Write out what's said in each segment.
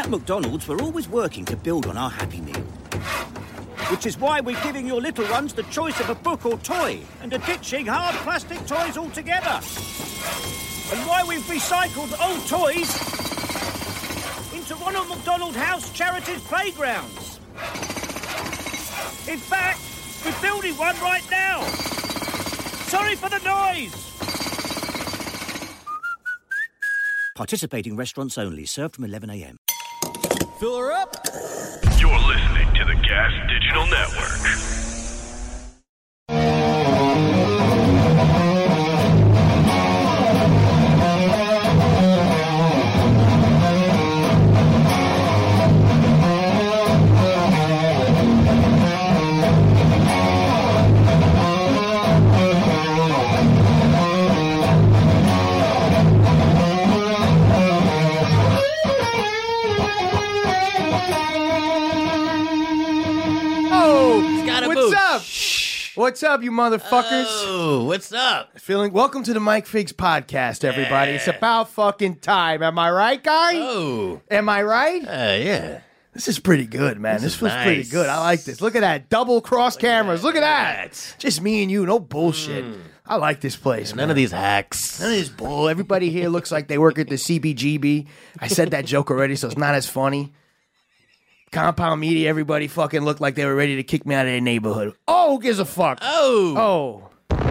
At McDonald's, we're always working to build on our Happy Meal. Which is why we're giving your little ones the choice of a book or toy and are ditching hard plastic toys altogether. And why we've recycled old toys into Ronald McDonald House Charities playgrounds. In fact, we're building one right now. Sorry for the noise. Participating restaurants only. Served from 11 a.m. Fill her up. You're listening to the Gas Digital Network. What's up, you motherfuckers? Oh, what's up? Welcome to the Mike Figs podcast, everybody. Yeah. It's about fucking time. Am I right, guy? Oh. Am I right? Yeah. This is pretty good, man. This feels nice. pretty good. I like this. Look at that. Double cross cameras. Look at that. Just me and you. No bullshit. I like this place, None of these hacks. None of this bull. Everybody here looks like they work at the CBGB. I said that joke already, so it's not as funny. Compound Media, everybody fucking looked like they were ready to kick me out of their neighborhood. Oh, who gives a fuck? Oh.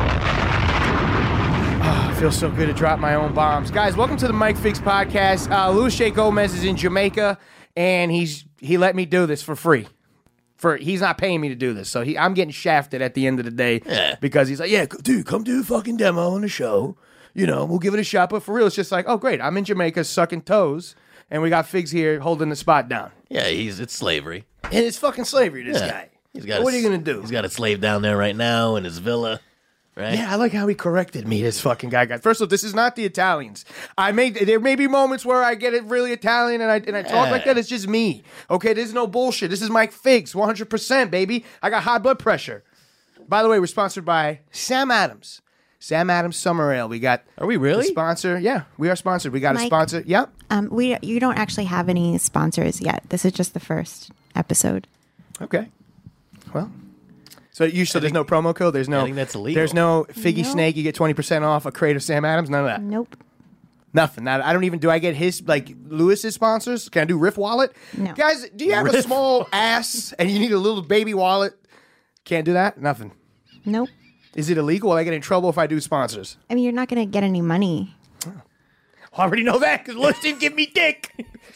It feels so good to drop my own bombs. Guys, welcome to the Mike Figs podcast. Luis J. Gomez is in Jamaica, and he let me do this for free. He's not paying me to do this, so I'm getting shafted at the end of the day because he's like, yeah, dude, come do a fucking demo on the show. You know, we'll give it a shot, but for real, it's just like, oh, great, I'm in Jamaica sucking toes. And we got Figs here holding the spot down. Yeah, it's slavery. And it's fucking slavery, this guy. What are you going to do? He's got a slave down there right now in his villa, right? Yeah, I like how he corrected me, this fucking guy. First of all, this is not the Italians. There may be moments where I get it really Italian and I talk like that. It's just me. Okay, there's no bullshit. This is Mike Figs, 100%, baby. I got high blood pressure. By the way, we're sponsored by Sam Adams. Sam Adams Summer Ale. Are we really? Sponsor. Yeah, we are sponsored. We got a sponsor. Yep. You don't actually have any sponsors yet. This is just the first episode. Okay. Well, so there's no promo code. I think that's illegal. There's no Figgy Snake. You get 20% off a crate of Sam Adams. None of that. Nope. Nothing. I don't even. Do I get his Lewis's sponsors? Can I do Riff Wallet? No. Guys, do you have a small ass and you need a little baby wallet? Can't do that. Nothing. Nope. Is it illegal? Will I get in trouble if I do sponsors? I mean, you're not going to get any money. I already know that because Lewis didn't give me dick.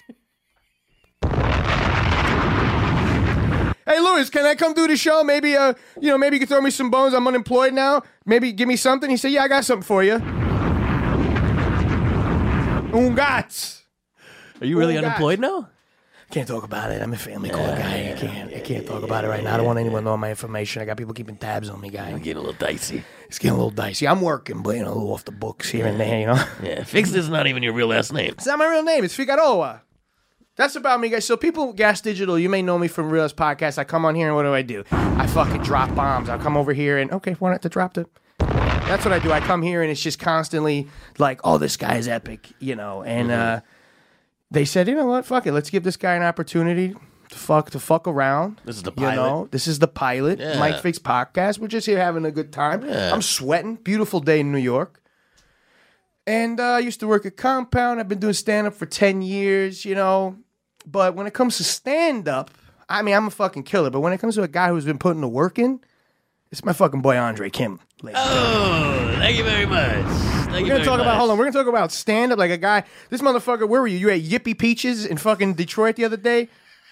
Hey, Lewis, can I come do the show? Maybe, maybe you can throw me some bones. I'm unemployed now. Maybe give me something. He said, yeah, I got something for you. Ungats. Are you really unemployed now? Can't talk about it. I'm a family court guy. I can't talk about it right now. I don't want anyone knowing my information. I got people keeping tabs on me, guy. I'm getting a little dicey. It's getting a little dicey. I'm working, but, a little off the books here and there, Yeah, Figs is not even your real last name. It's not my real name. It's Figueroa. That's about me, guys. So people, Gas Digital, you may know me from Real Ass Podcast. I come on here and what do? I fucking drop bombs. I'll come over here and, okay, why not to drop the... That's what I do. I come here and it's just constantly like, oh, this guy is epic, and they said, you know what, fuck it. Let's give this guy an opportunity to fuck around. This is the pilot. This is the pilot. Yeah. Mike Figs Podcast. We're just here having a good time. Yeah. I'm sweating. Beautiful day in New York. And I used to work at Compound. I've been doing stand-up for 10 years, But when it comes to stand-up, I mean, I'm a fucking killer. But when it comes to a guy who's been putting the work in, it's my fucking boy Andre Kim. Oh, thank you very much. We're gonna talk about stand-up, like a guy. This motherfucker, where were you? You at Yippee Peaches in fucking Detroit the other day?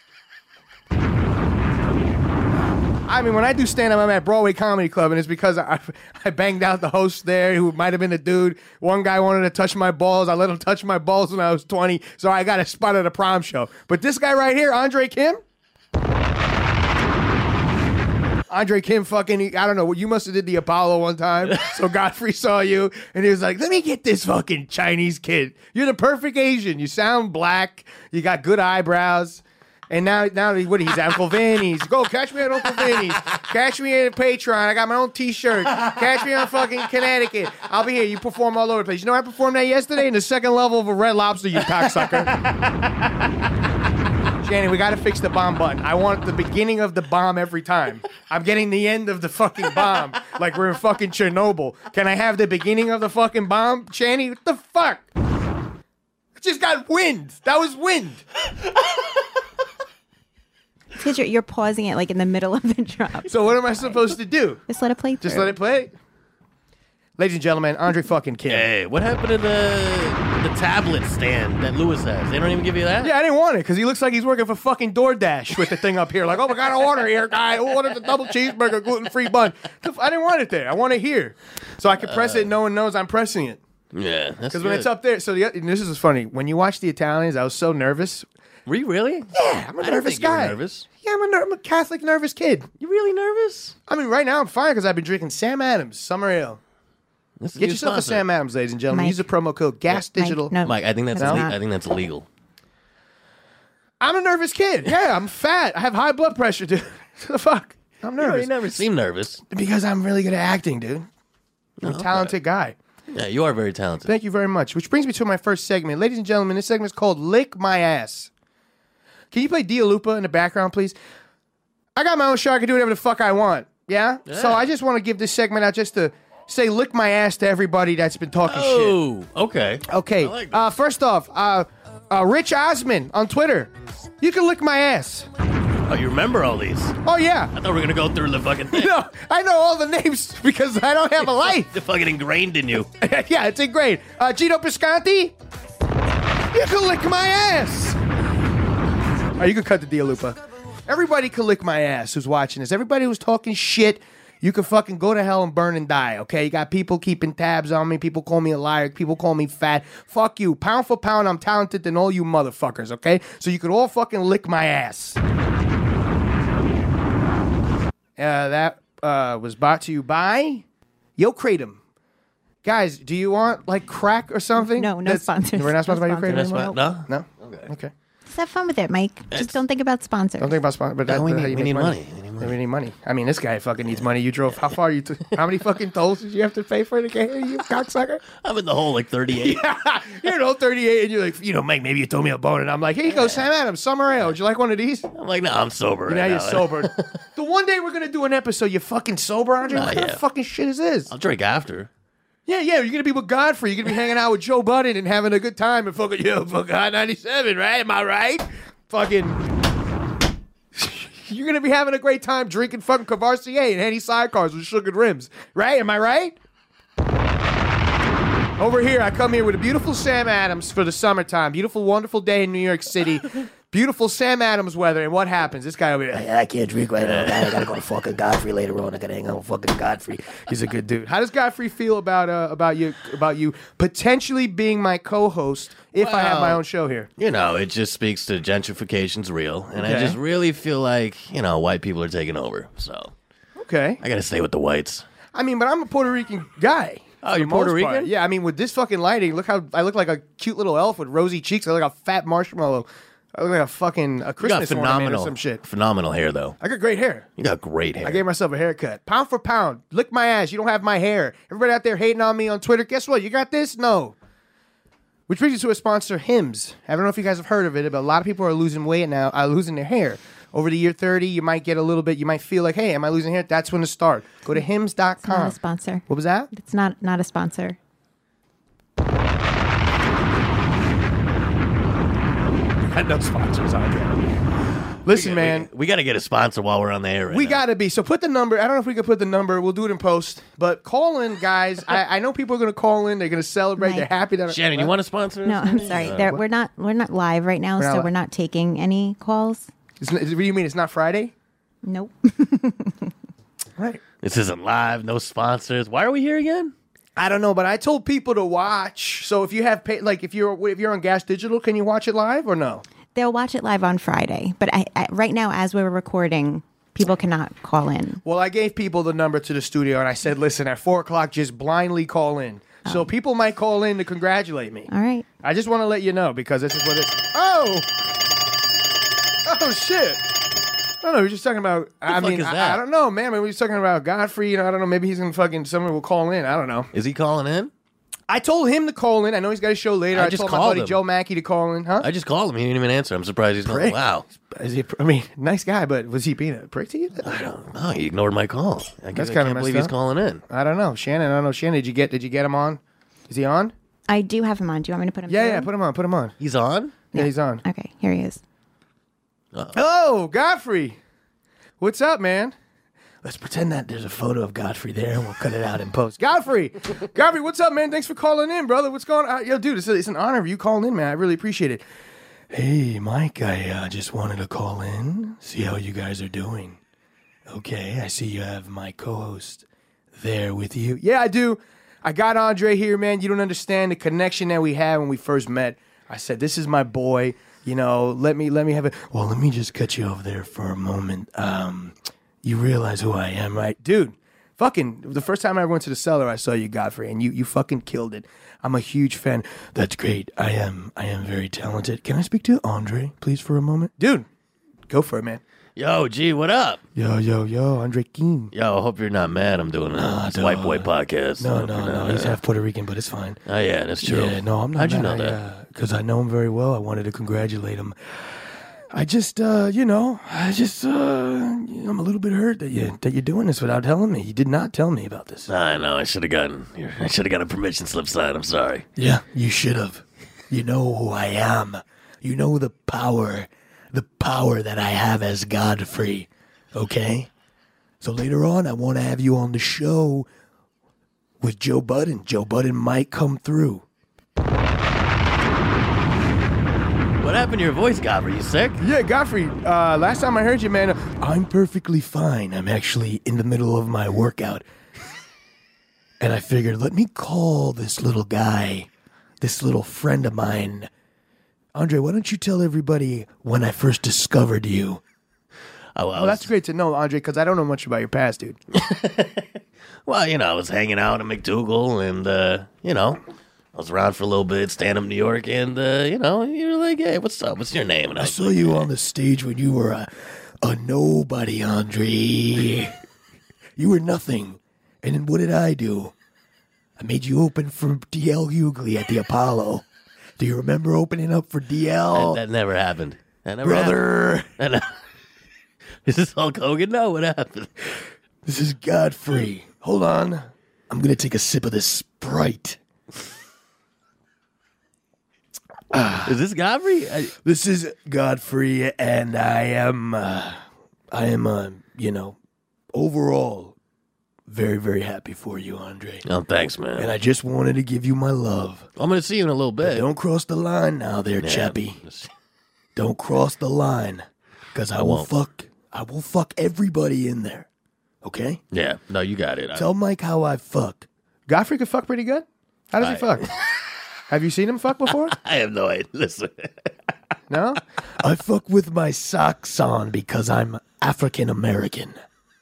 I mean, when I do stand-up, I'm at Broadway Comedy Club, and it's because I banged out the host there, who might have been a dude. One guy wanted to touch my balls. I let him touch my balls when I was 20, so I got a spot at a prom show. But this guy right here, Andre Kim... Andre Kim fucking, I don't know, you must have did the Apollo one time, so Godfrey saw you, and he was like, let me get this fucking Chinese kid. You're the perfect Asian. You sound black. You got good eyebrows. And now he's Uncle Vinny's. Go, catch me at Uncle Vinny's. Catch me at Patreon. I got my own T-shirt. Catch me on fucking Connecticut. I'll be here. You perform all over the place. You know, I performed that yesterday in the second level of a Red Lobster, you cocksucker. Shannon, we got to fix the bomb button. I want the beginning of the bomb every time. I'm getting the end of the fucking bomb like we're in fucking Chernobyl. Can I have the beginning of the fucking bomb, Shanny? What the fuck? I just got wind. That was wind. Because you're pausing it like in the middle of the drop. So what am I supposed to do? Just let it play through. Just let it play? Ladies and gentlemen, Andre fucking Kim. Hey, what happened to the tablet stand that Lewis has? They don't even give you that? Yeah, I didn't want it because he looks like he's working for fucking DoorDash with the thing up here. Like, oh, we got an order here, guy. Who ordered the double cheeseburger, gluten-free bun? I didn't want it there. I want it here. So I can press it and no one knows I'm pressing it. Yeah, that's Because when it's up there, so this is funny. When you watch the Italians, I was so nervous. Were you really? Yeah, I'm a I didn't nervous think you were guy. nervous. Yeah, I'm a Catholic nervous kid. You really nervous? I mean, right now I'm fine because I've been drinking Sam Adams Summer Ale. This is Get your yourself a sponsor. Sam Adams, ladies and gentlemen. Mike. Use the promo code GAS Digital. No, Mike, I think that's it's ille- not. I think that's illegal. I'm a nervous kid. Yeah, I'm fat. I have high blood pressure, dude. the fuck? I'm nervous. You never seem nervous. Because I'm really good at acting, dude. I'm a talented guy. Yeah, you are very talented. Thank you very much. Which brings me to my first segment. Ladies and gentlemen, this segment is called Lick My Ass. Can you play Dia Lupa in the background, please? I got my own show. I can do whatever the fuck I want. Yeah? So I just want to give this segment out just to say lick my ass to everybody that's been talking shit. Oh, okay. Okay. I like that. First off, Rich Osman on Twitter. You can lick my ass. Oh, you remember all these? Oh, yeah. I thought we were going to go through the fucking thing. No, I know all the names because I don't have a life. They're fucking ingrained in you. Yeah, it's ingrained. Gino Piscanti, you can lick my ass. All right, you can cut the Dia Lupa. Everybody can lick my ass who's watching this. Everybody who's talking shit, you can fucking go to hell and burn and die, okay? You got people keeping tabs on me. People call me a liar. People call me fat. Fuck you. Pound for pound, I'm talented than all you motherfuckers, okay? So you could all fucking lick my ass. That was brought to you by Yo Kratom. Guys, do you want like crack or something? No sponsors. We're not sponsored by Yo No Kratom sponsors. anymore? No? No? Okay. Okay. Just have fun with it, Mike. Just don't think about sponsors. Don't think about sponsor, but that's we how need- you we make need money. money. We need Yeah, we need money. I mean, this guy fucking needs money. You drove. How far you? How many fucking tolls did you have to pay for to get here? You cocksucker. I'm in the hole like 38. You're an old 38, and you're like, Mike, maybe you told me a bone, and I'm like, here you go, Sam Adams, Summer Ale. Would you like one of these? I'm like, no, I'm sober right Now you're now. sober. The one day we're gonna do an episode, you fucking sober, Andre. What kind yeah. of fucking shit is this? I'll drink after. Yeah, you're gonna be with Godfrey. You're gonna be hanging out with Joe Budden and having a good time and fucking fucking Hot 97, right? Am I right? Fucking. You're gonna be having a great time drinking fucking Cavassier and Henny sidecars with sugared rims, right? Am I right? Over here, I come here with a beautiful Sam Adams for the summertime. Beautiful, wonderful day in New York City. Beautiful Sam Adams weather, and what happens? This guy over here, I can't drink right now. I gotta go to fucking Godfrey later on. I gotta hang out with fucking Godfrey. He's a good dude. How does Godfrey feel about you potentially being my co-host if I have my own show here? You know, it just speaks to gentrification's real. And I Okay. just really feel like, white people are taking over. So Okay. I got to stay with the whites. I mean, but I'm a Puerto Rican guy. Oh, for you're the Puerto most part. Rican? Yeah, I mean, with this fucking lighting, look how I look like a cute little elf with rosy cheeks. I look like a fat marshmallow. I look like a fucking You got Christmas ornament or some shit. phenomenal hair, though. I got great hair. You got great hair. I gave myself a haircut. Pound for pound. Lick my ass. You don't have my hair. Everybody out there hating on me on Twitter. Guess what? You got this? No. Which brings us to a sponsor, Hims. I don't know if you guys have heard of it, but a lot of people are losing weight now, losing their hair. Over the year 30, you might get a little bit, you might feel like, hey, am I losing hair? That's when to start. Go to hims.com. It's not a sponsor. What was that? It's not a sponsor. Had no sponsors on here. Listen, man. We got to get a sponsor while we're on the air right We now. got to be. So put the number. I don't know if we could put the number. We'll do it in post. But call in, guys. I know people are going to call in. They're going to celebrate. Mike. They're happy that. Shannon, you want to sponsor us? No, I'm sorry. We're not live right now, We're not so li- we're not taking any calls. What do you mean? It's not Friday? Nope. Right. This isn't live, no sponsors. Why are we here again? I don't know, but I told people to watch. So if you have if you're on Gas Digital, can you watch it live or no? They'll watch it live on Friday, but I right now, as we're recording, people cannot call in. Well, I gave people the number to the studio, and I said, listen, at 4:00, just blindly call in. So people might call in to congratulate me. All right. I just want to let you know because this is what it's. Oh shit! No, we're just talking about. I fuck mean, is that? I don't know, man. Maybe we're just talking about Godfrey. I don't know. Maybe he's gonna fucking. Someone will call in. I don't know. Is he calling in? I told him to call in. I know he's got a show later. I I just told my called buddy him. Joe Mackey to call in. Huh? I just called him. He didn't even answer. I'm surprised he's not. Prick. Wow. Is he? I mean, nice guy, but was he being a prick to you? I don't know. He ignored my call. I That's can't kinda believe messed he's up. calling in. I don't know, Shannon. I don't know, Shannon. Did you get him on? Is he on? I do have him on. Do you want me to put him? Yeah, through? yeah. Put him on. Put him on. He's on? Yeah, he's on. Okay, here he is. Oh, Godfrey. What's up, man? Let's pretend that there's a photo of Godfrey there, and we'll cut it out in post. Godfrey, what's up, man? Thanks for calling in, brother. What's going on? Yo, dude, it's an honor of you calling in, man. I really appreciate it. Hey, Mike, I just wanted to call in, see how you guys are doing. Okay, I see you have my co-host there with you. Yeah, I do. I got Andre here, man. You don't understand the connection that we had when we first met. I said, this is my boy. You know, let me have it. Well, let me just cut you over there for a moment. You realize who I am, right? Dude, fucking, the first time I ever went to the cellar, I saw you, Godfrey, and you fucking killed it. I'm a huge fan. That's great. I am very talented. Can I speak to Andre, please, for a moment? Dude, go for it, man. Yo, G, what up? Yo, Andre Keene. Yo, I hope you're not mad. I'm doing a white boy podcast. No, he's half Puerto Rican, but it's fine. Oh, yeah, that's true. Yeah, no, I'm not How'd you mad. know that? Because I know him very well. I wanted to congratulate him. I just, I'm a little bit hurt that you're doing this without telling me. You did not tell me about this. I know. I should have gotten a permission slip signed. I'm sorry. Yeah, you should have. You know who I am. You know the power that I have as Godfrey. Okay? So later on, I want to have you on the show with Joe Budden. Joe Budden might come through. What happened to your voice, Godfrey? You sick? Yeah, Godfrey, last time I heard you, man, I'm perfectly fine. I'm actually in the middle of my workout. And I figured, let me call this little guy, this little friend of mine. Andre, why don't you tell everybody when I first discovered you? Oh, That's great to know, Andre, because I don't know much about your past, dude. Well, I was hanging out in McDougal, and, I was around for a little bit, stand-up New York, and, you were like, hey, what's up? What's your name? And I saw you on the stage when you were a nobody, Andre. You were nothing. And then what did I do? I made you open for DL Hughley at the Apollo. Do you remember opening up for DL? That never happened. That never Brother. happened. Is this Hulk Hogan? No, what happened? This is Godfrey. Hold on. I'm going to take a sip of this Sprite. Is this Godfrey? This is Godfrey, and I am, overall very, very happy for you, Andre. Oh, thanks, man. And I just wanted to give you my love. I'm going to see you in a little bit. Don't cross the line now there, chappie. Don't cross the line, because I will fuck everybody in there. Okay? Yeah. No, you got it. Tell Mike how I fuck. Godfrey could fuck pretty good? How does he fuck? Have you seen him fuck before? I have no idea. Listen. No? I fuck with my socks on because I'm African American.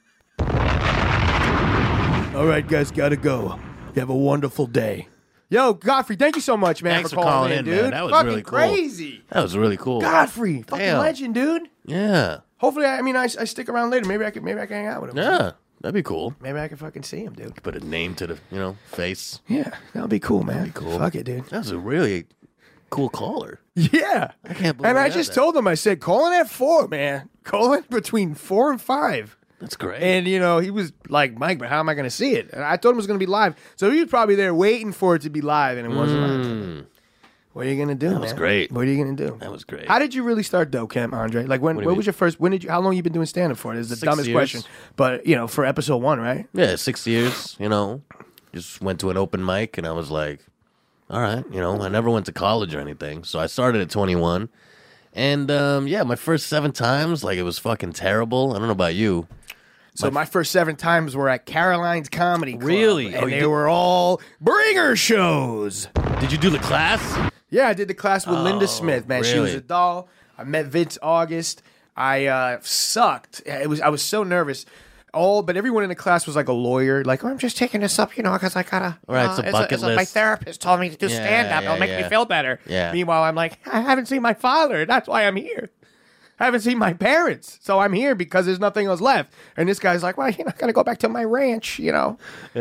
All right, guys, gotta go. You have a wonderful day. Yo, Godfrey, thank you so much, man, Thanks for calling in, dude. man. That was fucking really cool. crazy. That was really cool. Godfrey, fucking Damn. legend, dude. Yeah. Hopefully, I stick around later. Maybe I can hang out with him. Yeah. That'd be cool. Maybe I can fucking see him, dude. Put a name to the, face. Yeah, that'd be cool, man. That'd be cool. Fuck it, dude. That was a really cool caller. Yeah. I can't believe And I we had just that. told him, I said, call in at 4, man. Call in between 4 and 5. That's great. And, he was like, Mike, but how am I going to see it? And I told him it was going to be live. So he was probably there waiting for it to be live, and it wasn't live. What are you going to do, man? That was great. What are you going to do? That was great. How did you really start Dope Camp, Andre? Like, What what do you was your first, how long you been doing stand-up for? This is the 6 dumbest years. question. But, for episode 1, right? Yeah, 6 years, Just went to an open mic, and I was like, all right, I never went to college or anything. So I started at 21. And, my first 7 times, it was fucking terrible. I don't know about you. So my first 7 times were at Caroline's Comedy Club. Really? And Oh, you they did- were all bringer shows. Did you do the class? Yeah, I did the class with Linda Smith, man. She was really? a doll. I met Vince August. I sucked. I was so nervous. But everyone in the class was like a lawyer. Like, I'm just taking this up, because I gotta. Right, it's a bucket My list. therapist told me to do Yeah, stand up. It'll make me yeah. feel better. Yeah. Meanwhile, I'm like, I haven't seen my father. That's why I'm here. I haven't seen my parents, so I'm here because there's nothing else left. And this guy's like, well, I gotta go back to my ranch, Yeah.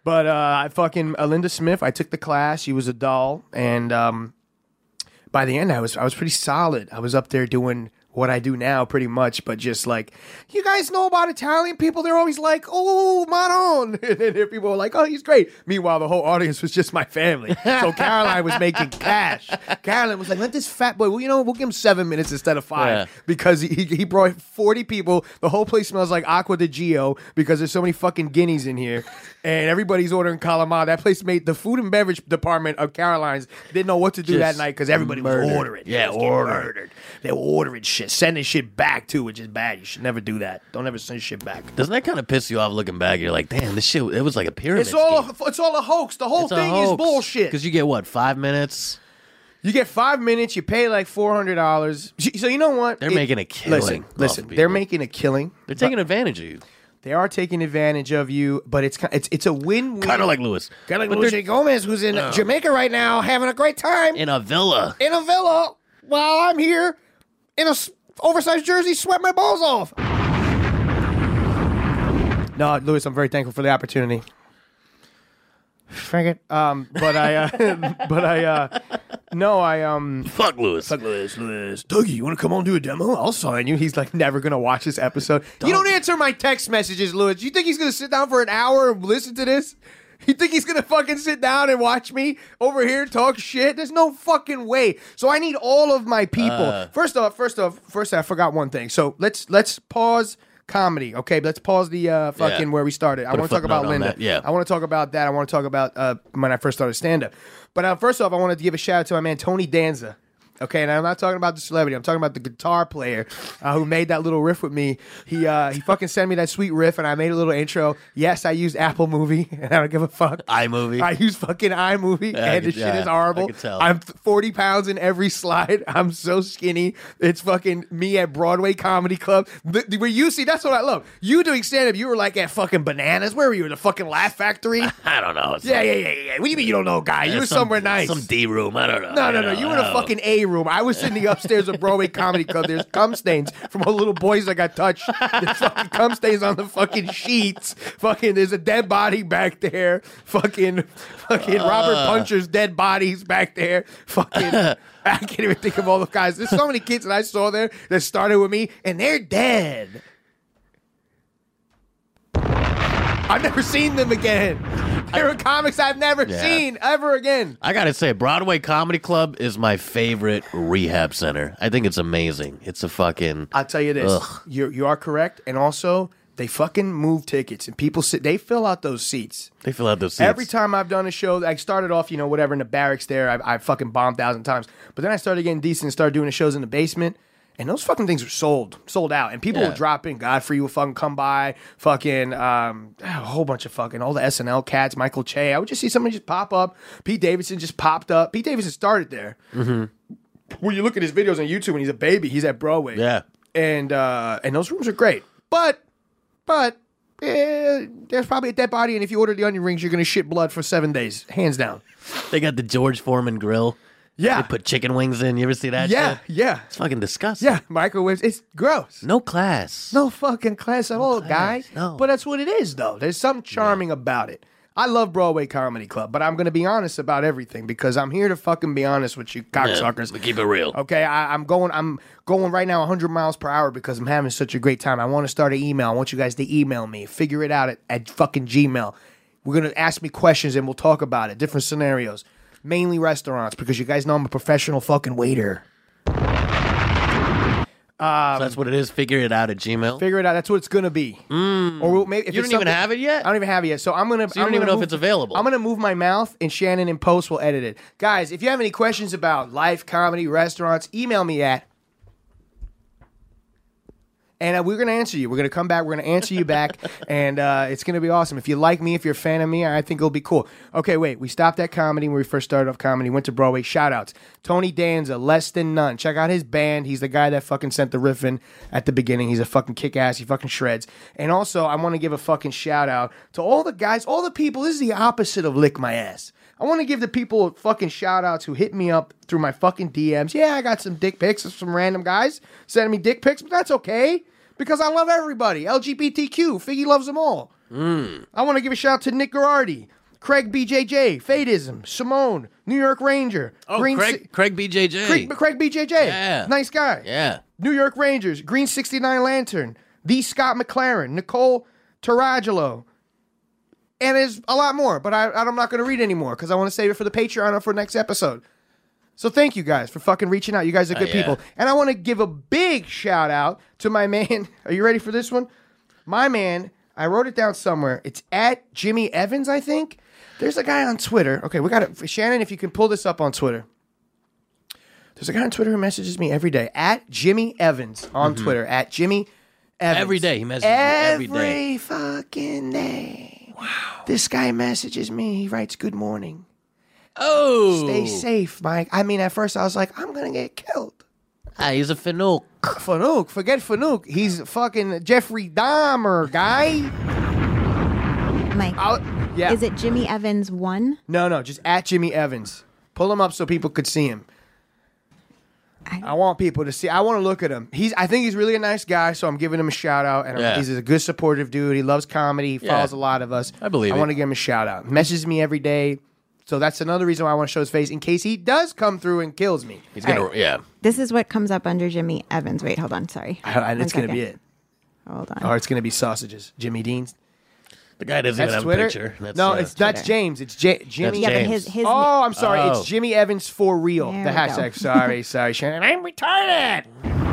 But I fucking Linda Smith, I took the class. She was a doll, and by the end, I was pretty solid. I was up there doing what I do now, pretty much, but just like, you guys know about Italian people? They're always like, oh, Manon. And then people were like, oh, he's great. Meanwhile, the whole audience was just my family. So Caroline was making cash. Caroline was like, let this fat boy, well, we'll give him 7 minutes instead of 5 because he brought 40 people. The whole place smells like Acqua di Gio because there's so many fucking guineas in here. And everybody's ordering calamari. That place made the food and beverage department of Caroline's didn't know what to do that night because everybody was ordering. Yeah, murdered. They were ordering shit, sending shit back too, which is bad. You should never do that. Don't ever send shit back. Doesn't that kind of piss you off looking back? You're like, damn, this shit, it was like a pyramid It's all a hoax. The whole thing is bullshit. Because you get what, 5 minutes? You get 5 minutes. You pay like $400. So you know what? They're making a killing. Listen. They're making a killing. They're taking advantage of you. They are taking advantage of you, but it's a win-win. Kind of like Lewis. Kind of like Luis Gomez, who's in Jamaica right now, having a great time In a villa. While I'm here in a oversized jersey, sweat my balls off. No, Lewis, I'm very thankful for the opportunity. Frank it. Fuck Lewis. Dougie, you want to come on and do a demo? I'll sign you. He's like never going to watch this episode. You don't answer my text messages, Lewis. You think he's going to sit down for an hour and listen to this? You think he's going to fucking sit down and watch me over here talk shit? There's no fucking way. So I need all of my people. First off, I forgot one thing. So let's pause comedy, okay? Let's pause the fucking where we started. I want to talk about Linda. I want to talk about that. I want to talk about when I first started stand-up. But first off, I wanted to give a shout out to my man Tony Danza. Okay, and I'm not talking about the celebrity. I'm talking about the guitar player who made that little riff with me. He fucking sent me that sweet riff, and I made a little intro. Yes, I used Apple Movie, and I don't give a fuck. iMovie. I use fucking iMovie, and the shit is horrible. I can tell. I'm 40 pounds in every slide. I'm so skinny. It's fucking me at Broadway Comedy Club. Where you see, that's what I love. You doing stand-up, you were like at fucking Bananas. Where were you? In the fucking Laugh Factory? I don't know. Yeah. What do you mean you don't know, guy? You were somewhere nice. Some D room. I don't know. No. You were in a fucking A room. I was in the upstairs of Broadway Comedy Club. There's cum stains from all the little boys that got touched. There's fucking cum stains on the fucking sheets. Fucking, there's a dead body back there. Fucking Robert Puncher's dead bodies back there. Fucking, I can't even think of all the guys. There's so many kids that I saw there that started with me, and they're dead. I've never seen them again. There are comics I've never seen ever again. I gotta say, Broadway Comedy Club is my favorite rehab center. I think it's amazing. It's a fucking... I'll tell you this. You are correct. And also, they fucking move tickets. And people sit... They fill out those seats. Every time I've done a show, I started off, whatever, in the barracks there. I fucking bombed 1,000 times. But then I started getting decent and started doing the shows in the basement. And those fucking things are sold out. And people will drop in. Godfrey will fucking come by. Fucking, a whole bunch of fucking, all the SNL cats, Michael Che. I would just see somebody just pop up. Pete Davidson just popped up. Pete Davidson started there. Mm-hmm. When you look at his videos on YouTube when he's a baby, he's at Broadway. Yeah. And those rooms are great. But there's probably a dead body. And if you order the onion rings, you're going to shit blood for 7 days. Hands down. They got the George Foreman grill. Yeah. They put chicken wings in. You ever see that shit? Yeah. It's fucking disgusting. Yeah, microwaves. It's gross. No class. No fucking class at all, guy. No. But that's what it is, though. There's something charming about it. I love Broadway Comedy Club, but I'm going to be honest about everything because I'm here to fucking be honest with you cocksuckers. We keep it real. Okay, I'm going right now 100 miles per hour because I'm having such a great time. I want to start an email. I want you guys to email me. Figure it out at fucking Gmail. We're going to ask me questions and we'll talk about it. Different scenarios. Mainly restaurants, because you guys know I'm a professional fucking waiter. So that's what it is? Figure it out at Gmail? Figure it out. That's what it's going to be. Or maybe if you don't even have it yet? I don't even have it yet. So I'm going to... So you don't even know if it's available? I'm going to move my mouth, and Shannon in post will edit it. Guys, if you have any questions about life, comedy, restaurants, email me at... And we're going to answer you. We're going to come back. We're going to answer you back. And it's going to be awesome. If you like me, if you're a fan of me, I think it'll be cool. Okay, wait. We stopped at comedy when we first started off comedy. Went to Broadway. Shout-outs. Tony Danza, Less Than None. Check out his band. He's the guy that fucking sent the riff in at the beginning. He's a fucking kick-ass. He fucking shreds. And also, I want to give a fucking shout-out to all the guys, all the people. This is the opposite of lick my ass. I want to give the people fucking shout-outs who hit me up through my fucking DMs. Yeah, I got some dick pics of some random guys sending me dick pics, but that's okay. Because I love everybody. LGBTQ. Figgy loves them all. I want to give a shout out to Nick Garardi, Craig BJJ, Fadism, Simone, New York Ranger. Oh, Craig BJJ. Craig BJJ. Yeah. Nice guy. Yeah. New York Rangers, Green 69 Lantern, The Scott McLaren, Nicole Tarangelo. And there's a lot more, but I'm not going to read anymore because I want to save it for the Patreon or for next episode. So thank you guys for fucking reaching out. You guys are good people. And I want to give a big shout out to my man. Are you ready for this one? My man, I wrote it down somewhere. It's at Jimmy Evans, I think. There's a guy on Twitter. Okay, we got it. Shannon, if you can pull this up on Twitter. There's a guy on Twitter who messages me every day. At Jimmy Evans on Twitter. At Jimmy Evans. Every day. He messages me every day. Every fucking day. Wow. This guy messages me. He writes, good morning. Oh. Stay safe, Mike. I mean, at first I was like, I'm going to get killed. He's a Fanuc. Fanuc. Forget Fanuc. He's a fucking Jeffrey Dahmer guy. Mike, Yeah. is it Jimmy Evans 1? No, just at Jimmy Evans. Pull him up so people could see him. I want people to see. I want to look at him. I think he's really a nice guy, so I'm giving him a shout out. And he's a good, supportive dude. He loves comedy. He follows a lot of us. I believe I want to give him a shout out. Messages me every day. So that's another reason why I want to show his face in case he does come through and kills me. He's gonna, This is what comes up under Jimmy Evans. Wait, hold on. Sorry. And it's going to be it. Hold on. Or it's going to be sausages. Jimmy Dean's. The guy doesn't That's even have Twitter. a picture. That's James. It's Jimmy. Yeah, but James. his Oh, I'm sorry. Oh. It's Jimmy Evans for real. There The we hashtag. Sorry, Shannon. I'm retarded.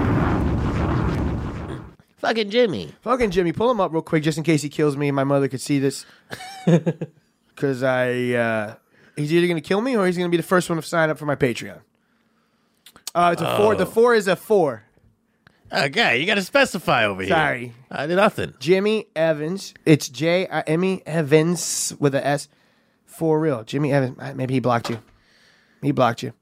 fucking Jimmy. Fucking Jimmy, pull him up real quick just in case he kills me and my mother could see this. Because he's either going to kill me or he's going to be the first one to sign up for my Patreon. It's a 4. The 4 is a 4. Okay, you got to specify over here. Sorry. I did nothing. Jimmy Evans. It's J-I-M-E Evans with a S. For real. Jimmy Evans. Maybe he blocked you. He blocked you.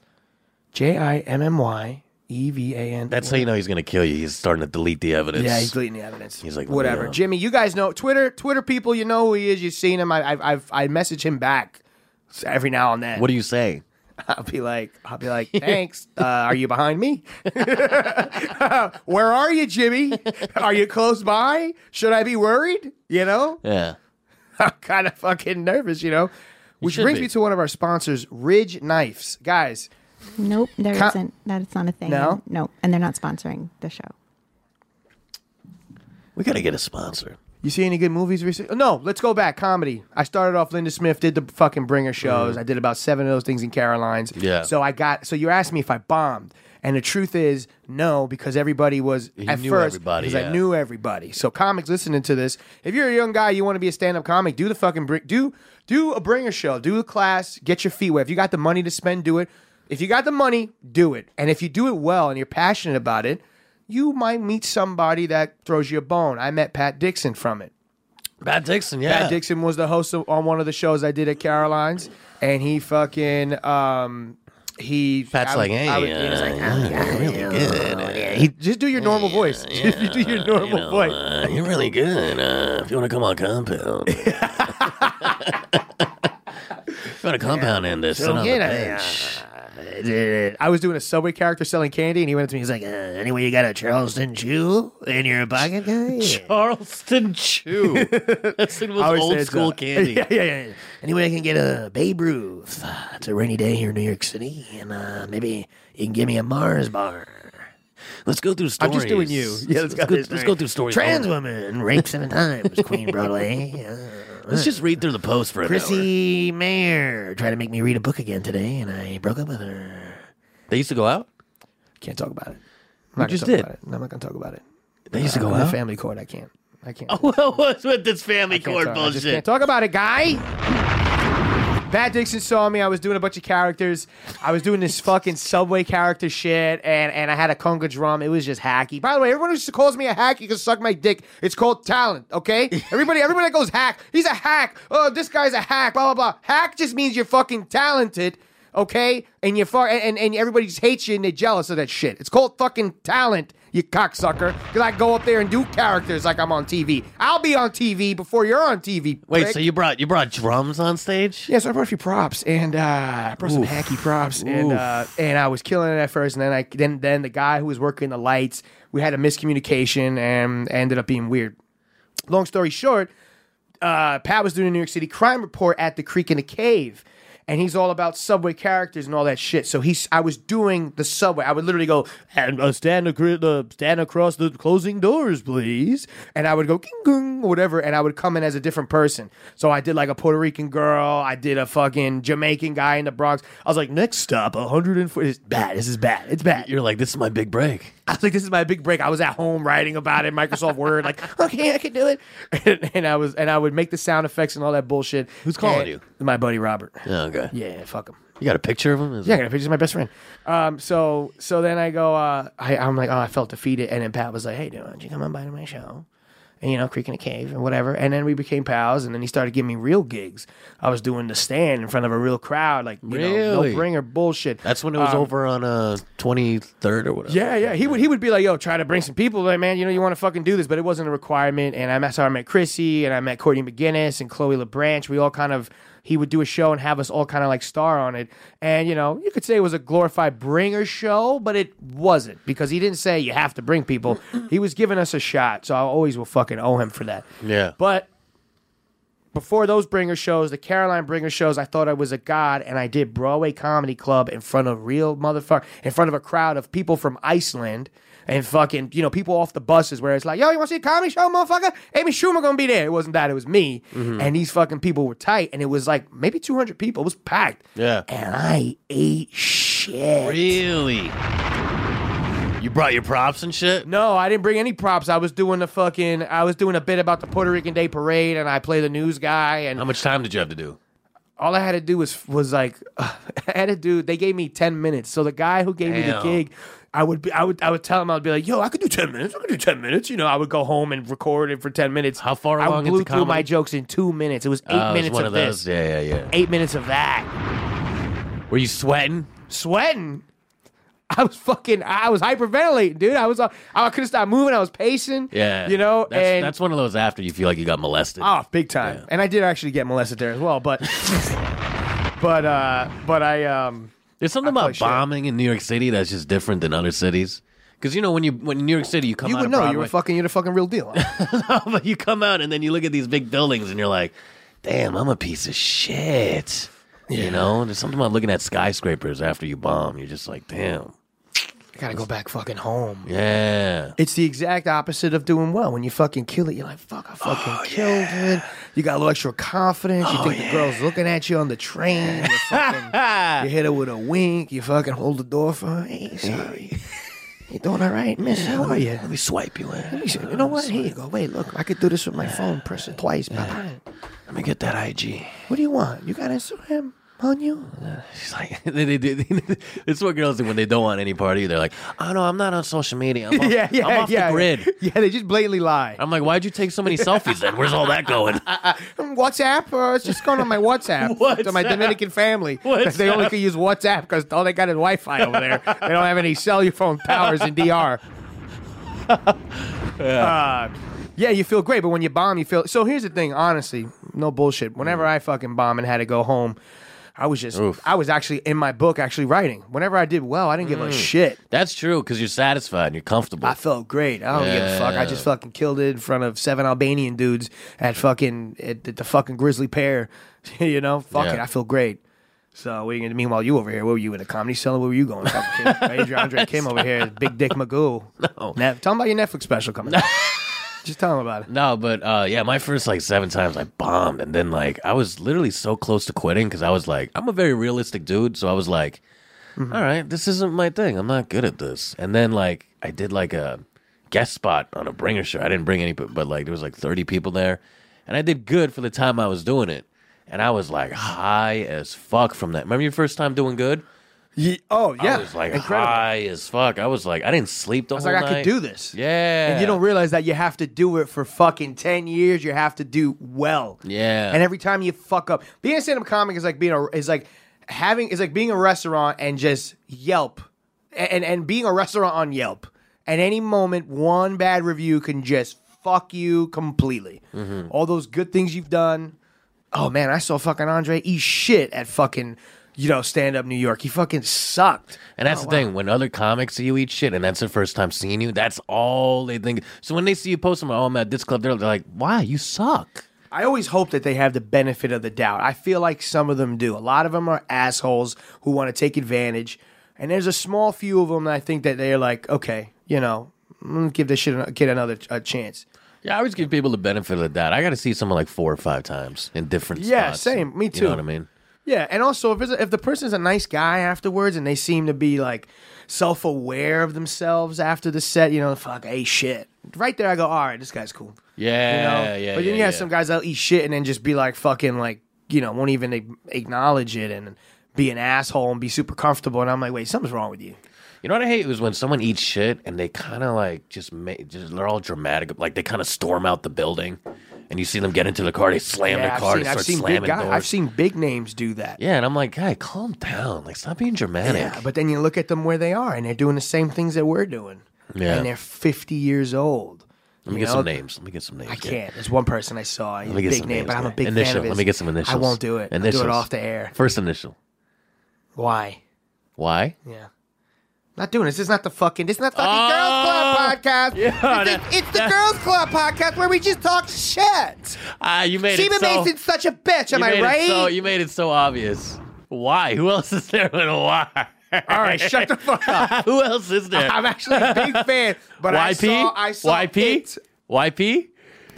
J-I-M-M-Y-E-V-A-N. That's how you know he's going to kill you. He's starting to delete the evidence. Yeah, he's deleting the evidence. He's like, whatever. yeah. Jimmy, you guys know Twitter people. You know who he is. You've seen him. I message him back every now and then. What do you say? I'll be like, thanks. Are you behind me? Where are you, Jimmy? Are you close by? Should I be worried? You know, Yeah. I'm kind of fucking nervous. You know, which should brings be. me to one of our sponsors, Ridge Knives, guys. Nope, there isn't. That's not a thing. No? Nope. And they're not sponsoring the show. We got to get a sponsor. You see any good movies recently? No, let's go back. Comedy. I started off Linda Smith, did the fucking Bringer shows. I did about 7 of those things in Carolines. Yeah. So you asked me if I bombed. And the truth is, no, because everybody was at knew first. everybody, because I yeah. knew everybody. So comics listening to this, if you're a young guy, you want to be a stand-up comic, do the fucking do a Bringer show, do a class, get your feet wet. If you got the money to spend, do it. If you got the money, do it. And if you do it well and you're passionate about it, you might meet somebody that throws you a bone. I met Pat Dixon from it. Pat Dixon, yeah. Pat Dixon was the host on one of the shows I did at Caroline's, and he fucking Pat's like, hey, he was like, you're really good. he just do your normal voice. Just do your normal voice. You're really good. If you want to come on Compound. If you want to Compound in this, sit on the bench. I was doing a Subway character selling candy, and he went up to me. He's like, "Anyway, you got a Charleston Chew in your pocket, guy?" Charleston Chew. That's the I most always say old it's school candy. Yeah. Anyway, I can get a Babe Ruth. It's a rainy day here in New York City, and maybe you can give me a Mars bar. Let's go through stories. I'm just doing you. Yeah, let's go through stories. Trans woman raped 7 times, Queen Broadway. Let's just read through the post for an hour. Chrissy Mayer tried to make me read a book again today, and I broke up with her. They used to go out? Can't talk about it. We just did. I'm not going to talk about it. They used to go I'm in out? family court. I can't. What's with this family I can't court talk- I just bullshit? can't talk about it, guy. Pat Dixon saw me. I was doing a bunch of characters. I was doing this fucking Subway character shit, and I had a conga drum. It was just hacky. By the way, everyone who calls me a hack, you can suck my dick. It's called talent, okay? Everybody that goes hack, he's a hack. Oh, this guy's a hack. Blah blah blah. Hack just means you're fucking talented, okay? And and everybody just hates you and they're jealous of that shit. It's called fucking talent, you cocksucker. Because I go up there and do characters like I'm on TV. I'll be on TV before you're on TV. Wait, prick. so you brought drums on stage? Yeah, so I brought a few props, and I brought some hacky props, and I was killing it at first, and then the guy who was working the lights, we had a miscommunication, and ended up being weird. Long story short, Pat was doing a New York City crime report at the Creek in the Cave. And he's all about subway characters and all that shit. So I was doing the subway. I would literally go, and stand across the closing doors, please. And I would go, king, gung, or whatever. And I would come in as a different person. So I did like a Puerto Rican girl. I did a fucking Jamaican guy in the Bronx. I was like, next stop, 140. It's bad. This is bad. It's bad. You're like, this is my big break. I was like, this is my big break. I was at home writing about it, Microsoft Word, like, okay, I can do it. And I would make the sound effects and all that bullshit. Who's calling you? My buddy Robert. Yeah, okay. Yeah, fuck him. You got a picture of him? Yeah, I got a picture of my best friend. So then I go, I'm like, oh, I felt defeated. And then Pat was like, hey, dude, why don't you come on by to my show? And, Creek in a Cave and whatever. And then we became pals. And then he started giving me real gigs. I was doing the stand in front of a real crowd. Like, no bringer bullshit. That's when it was over on 23rd or whatever. Yeah. He would be like, yo, try to bring some people. Like, man, you want to fucking do this. But it wasn't a requirement. And I met Chrissy and I met Courtney McGinnis and Chloe LeBranch. We all kind of... He would do a show and have us all kind of like star on it. And, you could say it was a glorified bringer show, but it wasn't because he didn't say you have to bring people. He was giving us a shot. So I always will fucking owe him for that. Yeah. But before those bringer shows, the Caroline bringer shows, I thought I was a god and I did Broadway Comedy Club in front of in front of a crowd of people from Iceland. And fucking, people off the buses where it's like, yo, you want to see a comedy show, motherfucker? Amy Schumer gonna be there. It wasn't that. It was me. Mm-hmm. And these fucking people were tight. And it was like maybe 200 people. It was packed. Yeah. And I ate shit. Really? You brought your props and shit? No, I didn't bring any props. I was doing a bit about the Puerto Rican Day Parade. And I play the news guy. And how much time did you have to do? All I had to do was like, they gave me 10 minutes. So the guy who gave me the gig... I would tell him, I'd be like, yo, I could do 10 minutes. I would go home and record it for 10 minutes. How far along I into blew comedy? through my jokes in 2 minutes. It was 8 minutes of this. Yeah. 8 minutes of that. Were you sweating? Sweating? I was hyperventilating, dude. I couldn't stop moving. I was pacing. Yeah. That's one of those after you feel like you got molested. Oh, big time. Yeah. And I did actually get molested there as well, but There's something about bombing in New York City that's just different than other cities. Because when in New York City you come out of Broadway, you're the fucking real deal. No, but you come out and then you look at these big buildings and you're like, damn, I'm a piece of shit. Yeah. There's something about looking at skyscrapers after you bomb. You're just like, damn. I gotta go back fucking home. Yeah. It's the exact opposite of doing well. When you fucking kill it, you're like, fuck, I fucking killed it. You got a little extra confidence. You think the girl's looking at you on the train. You hit her with a wink. You fucking hold the door for her. Hey, sorry. You doing all right, miss? How are you? Let me swipe you in. You know what? Here you go. Wait, look, I could do this with my phone. Press it twice. Bye-bye. Let me get that IG. What do you want? You got Instagram on you? She's like, it's what girls do when they don't want any party. They're like, oh no, I'm not on social media. I'm off the grid. Yeah, they just blatantly lie. I'm like, why'd you take so many selfies then? Where's all that going? WhatsApp? It's just going on my WhatsApp. To my Dominican family. They only can use WhatsApp because all they got is Wi-Fi over there. They don't have any cellular phone towers in DR. Yeah, you feel great, but when you bomb, you feel... So here's the thing, honestly, no bullshit. Whenever I fucking bomb and had to go home, I was actually in my book actually writing. Whenever I did well, I didn't give a shit. That's true, because you're satisfied and you're comfortable. I felt great. I don't give a fuck. I just fucking killed it in front of 7 Albanian dudes at the fucking Grizzly Pear. Fuck it. I feel great. So, meanwhile, you over here, where were you in a comedy cellar? Where were you going? Adrian Andre Kim over here, Big Dick Magoo. No. Tell him about your Netflix special coming out. Just tell him about it. No, but my first 7 times I bombed, and then I was literally so close to quitting because I was like, I'm a very realistic dude, so I was like, all right, this isn't my thing. I'm not good at this. And then I did a guest spot on a bringer show. I didn't bring any, but there was 30 people there, and I did good for the time I was doing it, and I was high as fuck from that. Remember your first time doing good? Yeah. Oh, yeah. I was high as fuck. I was I didn't sleep the whole night. I could do this. Yeah. And you don't realize that you have to do it for fucking 10 years. You have to do well. Yeah. And every time you fuck up, being a stand-up comic is like being a restaurant and just Yelp. And being a restaurant on Yelp. At any moment, one bad review can just fuck you completely. Mm-hmm. All those good things you've done. Oh, man, I saw fucking Andre eat shit at fucking... stand-up New York. He fucking sucked. And that's the thing. When other comics see you eat shit and that's their first time seeing you, that's all they think. So when they see you post them, oh, I'm at this club, they're like, why? You suck. I always hope that they have the benefit of the doubt. I feel like some of them do. A lot of them are assholes who want to take advantage. And there's a small few of them that I think that they're like, okay, I'm going to give this shit get another chance. Yeah, I always give people the benefit of the doubt. I got to see someone like 4 or 5 times in different spots. Yeah, same. Me too. You know what I mean? Yeah, and also if the person's a nice guy afterwards and they seem to be like self-aware of themselves after the set, fuck, hey, shit. Right there I go, all right, this guy's cool. Yeah, yeah. But then you have some guys that'll eat shit and then just be like fucking like, won't even acknowledge it and be an asshole and be super comfortable. And I'm like, wait, something's wrong with you. You know what I hate was when someone eats shit and they kind of like just they're all dramatic, like they kind of storm out the building, and you see them get into the car, they slam their car, and start slamming doors. I've seen big names do that. Yeah, and I'm like, hey, calm down, like stop being dramatic. Yeah, but then you look at them where they are, and they're doing the same things that we're doing. Yeah, and they're 50 years old. Let me get some names. I can't. There's one person I saw. He's a big name, but I'm a big fan of his. Let me get some initials. I won't do it. I'll do it off the air. First initial. Why? Yeah. Not doing this. This is not the fucking Girls Club podcast. Yeah, it's the Girls Club podcast where we just talk shit. You made Stephen it so... Mason's such a bitch. Am I right? You made it so obvious. Why? Who else is there? Why? All right, shut the fuck up. Who else is there? I'm actually a big fan, but YP? I saw YP? YP?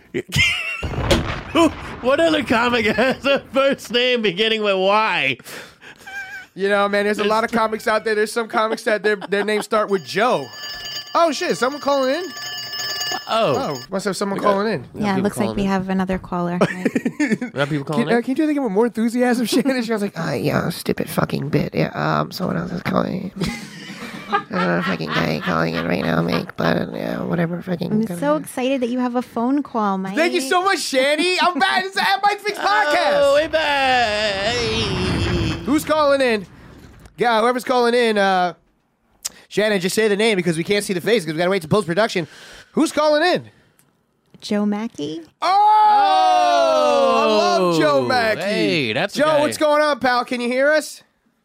What other comic has a first name beginning with Y? Man, there's a lot of comics out there. There's some comics that their names start with Joe. Oh, shit. Is someone calling in? Oh. Must have someone calling in. Yeah, it looks like we have another caller. Right? We have people calling in? Can you do that again with more enthusiasm, Shannon? She was like, yeah, stupid fucking bit. Yeah, someone else is calling. There's a fucking guy calling in right now, Mike, but whatever fucking... I'm so excited that you have a phone call, Mike. Thank you so much, Shanny. I'm back. It's the Mike Fix podcast. Oh, way back. Who's calling in? Yeah, whoever's calling in, Shannon, just say the name because we can't see the face because we got to wait to post-production. Who's calling in? Joe Mackey. Oh! I love Joe Mackey. Hey, that's Joe, a guy. what's going on, pal? Can you hear us?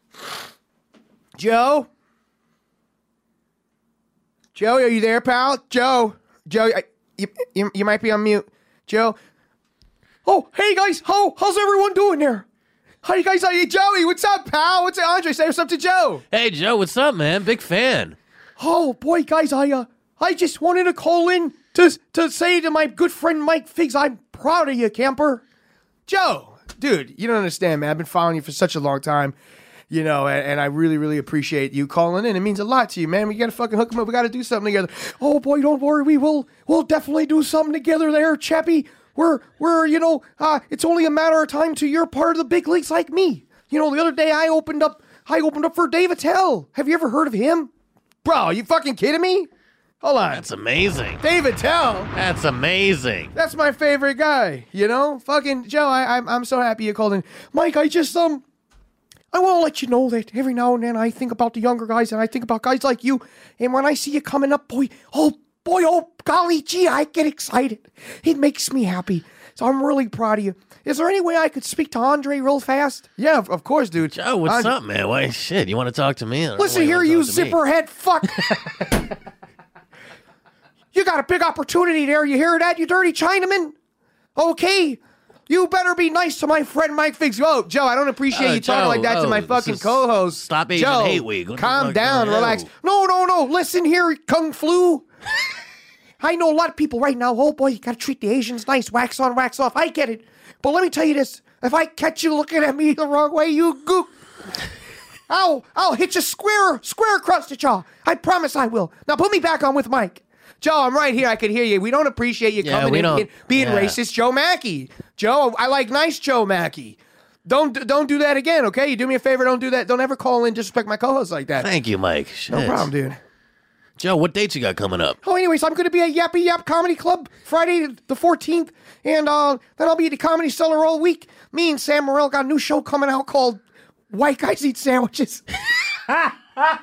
Joe? Joe, are you there, pal? Joe, you might be on mute. Joe? Oh, hey, guys. How's everyone doing there? How you guys? Hey, Joey, what's up, pal? What's up, Andre? Say what's up to Joe. Hey, Joe, what's up, man? Big fan. Oh, boy, guys, I just wanted to call in to say to my good friend Mike Figs, I'm proud of you, camper. Joe, dude, you don't understand, man. I've been following you for such a long time, and I really, really appreciate you calling in. It means a lot to you, man. We got to fucking hook 'em up. We got to do something together. Oh, boy, don't worry. We'll definitely do something together there, Chappie. We're it's only a matter of time till you're part of the big leagues like me. The other day I opened up for Dave Attell. Have you ever heard of him? Bro, are you fucking kidding me? Hold on. That's amazing. Dave Attell. That's amazing. That's my favorite guy, Fucking Joe, I'm so happy you called in. Mike, I just I want to let you know that every now and then I think about the younger guys and I think about guys like you. And when I see you coming up, oh golly gee, I get excited. It makes me happy. So I'm really proud of you. Is there any way I could speak to Andre real fast? Yeah, of course, dude. Joe, what's up, man? Why, shit, you want to talk to me? Listen here, you zipperhead fuck. You got a big opportunity there. You hear that, you dirty Chinaman? Okay. You better be nice to my friend Mike Figs. Oh, Joe, I don't appreciate you talking like that to my fucking co-host. Stop Asian Joe, hate week. Calm down, relax. No. Listen here, Kung Flu. I know a lot of people right now. Oh, boy, you got to treat the Asians nice. Wax on, wax off. I get it. But let me tell you this. If I catch you looking at me the wrong way, you goop. I'll hit you square across the jaw. I promise I will. Now put me back on with Mike. Joe, I'm right here. I can hear you. We don't appreciate you coming in and being racist, Joe Mackey. Joe, I like nice Joe Mackey. Don't do that again, okay? You do me a favor. Don't do that. Don't ever call in disrespect my co-host like that. Thank you, Mike. Shit. No problem, dude. Joe, what dates you got coming up? Oh, anyways, I'm going to be at Yappy Yap Comedy Club Friday the 14th, and then I'll be at the Comedy Cellar all week. Me and Sam Morrell got a new show coming out called White Guys Eat Sandwiches. On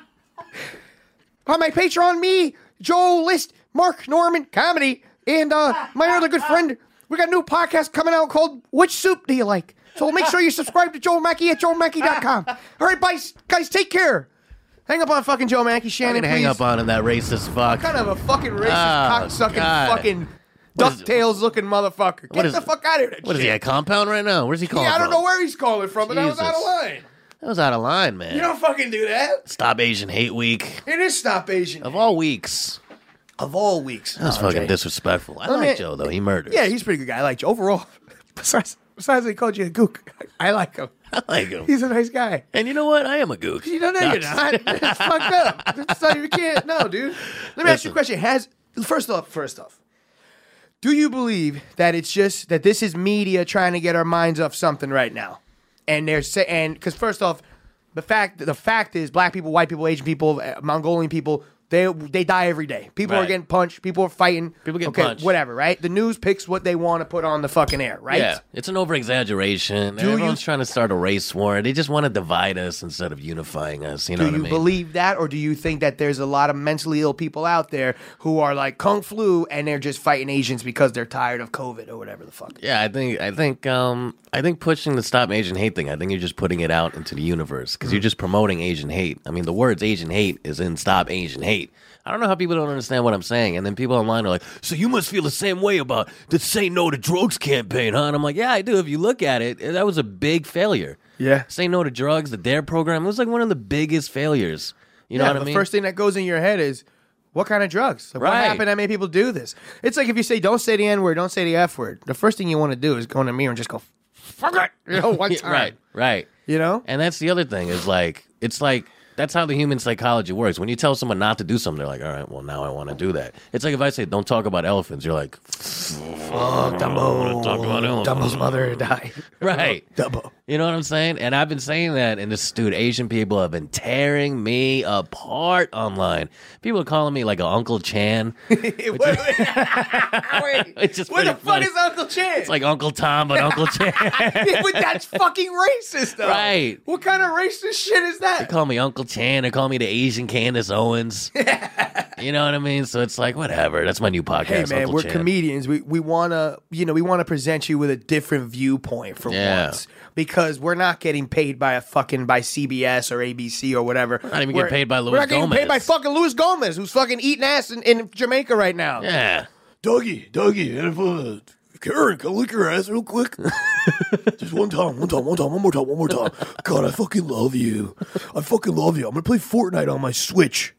my Patreon, me, Joe List, Mark Norman, comedy, and my other good friend, we got a new podcast coming out called Which Soup Do You Like? So make sure you subscribe to Joe Mackey at joemackey.com. All right, bye, guys, take care. Hang up on fucking Joe Mackey, Shannon, I'm gonna hang up on him, that racist fuck. Kind of a fucking racist, cocksucking, fucking DuckTales looking motherfucker. Get the fuck out of here. What is he at Compound right now? Where's he calling Yeah, I don't from? know where he's calling from, but that was out of Jesus. line. That was out of line, man. You don't fucking do that. Stop Asian Hate Week. It is Stop Asian. Of all weeks. Of all weeks. That was fucking disrespectful. I like Joe, though. He murders. Yeah, he's a pretty good guy. I like Joe. Overall, besides he called you a gook, I like him. I like him. He's a nice guy. And you know what? I am a gook. You don't know you're not. It's fucked up. It's not, you can't. No, dude. Let me ask you a question. First off, do you believe that it's just that this is media trying to get our minds off something right now? And because first off, the fact is, black people, white people, Asian people, Mongolian people, they die every day. People are Right. getting punched. People are fighting. People get punched. Whatever, right? The news picks what they want to put on the fucking air, right? Yeah, it's an over-exaggeration. Everyone's trying to start a race war. They just want to divide us instead of unifying us. You know Do what you I mean? believe that, or do you think that there's a lot of mentally ill people out there who are like Kung Flu and they're just fighting Asians because they're tired of COVID or whatever the fuck? Yeah, I think pushing the Stop Asian Hate thing, I think you're just putting it out into the universe because you're just promoting Asian hate. I mean, the words Asian hate is in Stop Asian Hate. I don't know how people don't understand what I'm saying. And then people online are like, so you must feel the same way about the Say No to Drugs campaign, huh? And I'm like, yeah, I do. If you look at it, that was a big failure. Yeah. Say No to Drugs, the DARE program, it was like one of the biggest failures. You know what I mean? The first thing that goes in your head is, what kind of drugs? Like, Right. What happened that made people do this? It's like if you say, don't say the N word, don't say the F word. The first thing you want to do is go in the mirror and just go, fuck it. You know, one time. Right. You know? And that's the other thing is like, it's like, that's how the human psychology works. When you tell someone not to do something, they're like, all right, well, now I want to do that. It's like if I say, don't talk about elephants, you're like, fuck, Dumbo. talk about elephants. Dumbo's mother died. Right. Dumbo. You know what I'm saying? And I've been saying that, and this dude, Asian people have been tearing me apart online. People are calling me like an Uncle Chan. Wait. It's just What the pretty fuck funny. is Uncle Chan? It's like Uncle Tom, but Uncle Chan. Yeah, but that's fucking racist, though. Right. What kind of racist shit is They that? call me Uncle Chan. They call me the Asian Candace Owens. You know what I mean? So it's like, whatever. That's my new podcast, Hey man, Uncle we're Chan. comedians. We wanna present you with a different viewpoint for once. Because we're not getting paid by CBS or ABC or whatever. We're not even getting paid by Luis We're not getting paid by Gomez. fucking Luis Gomez, who's fucking eating ass in Jamaica right now. Yeah. Dougie, Karen, can I lick your ass real quick? Just one more time. God, I fucking love you. I'm gonna play Fortnite on my Switch.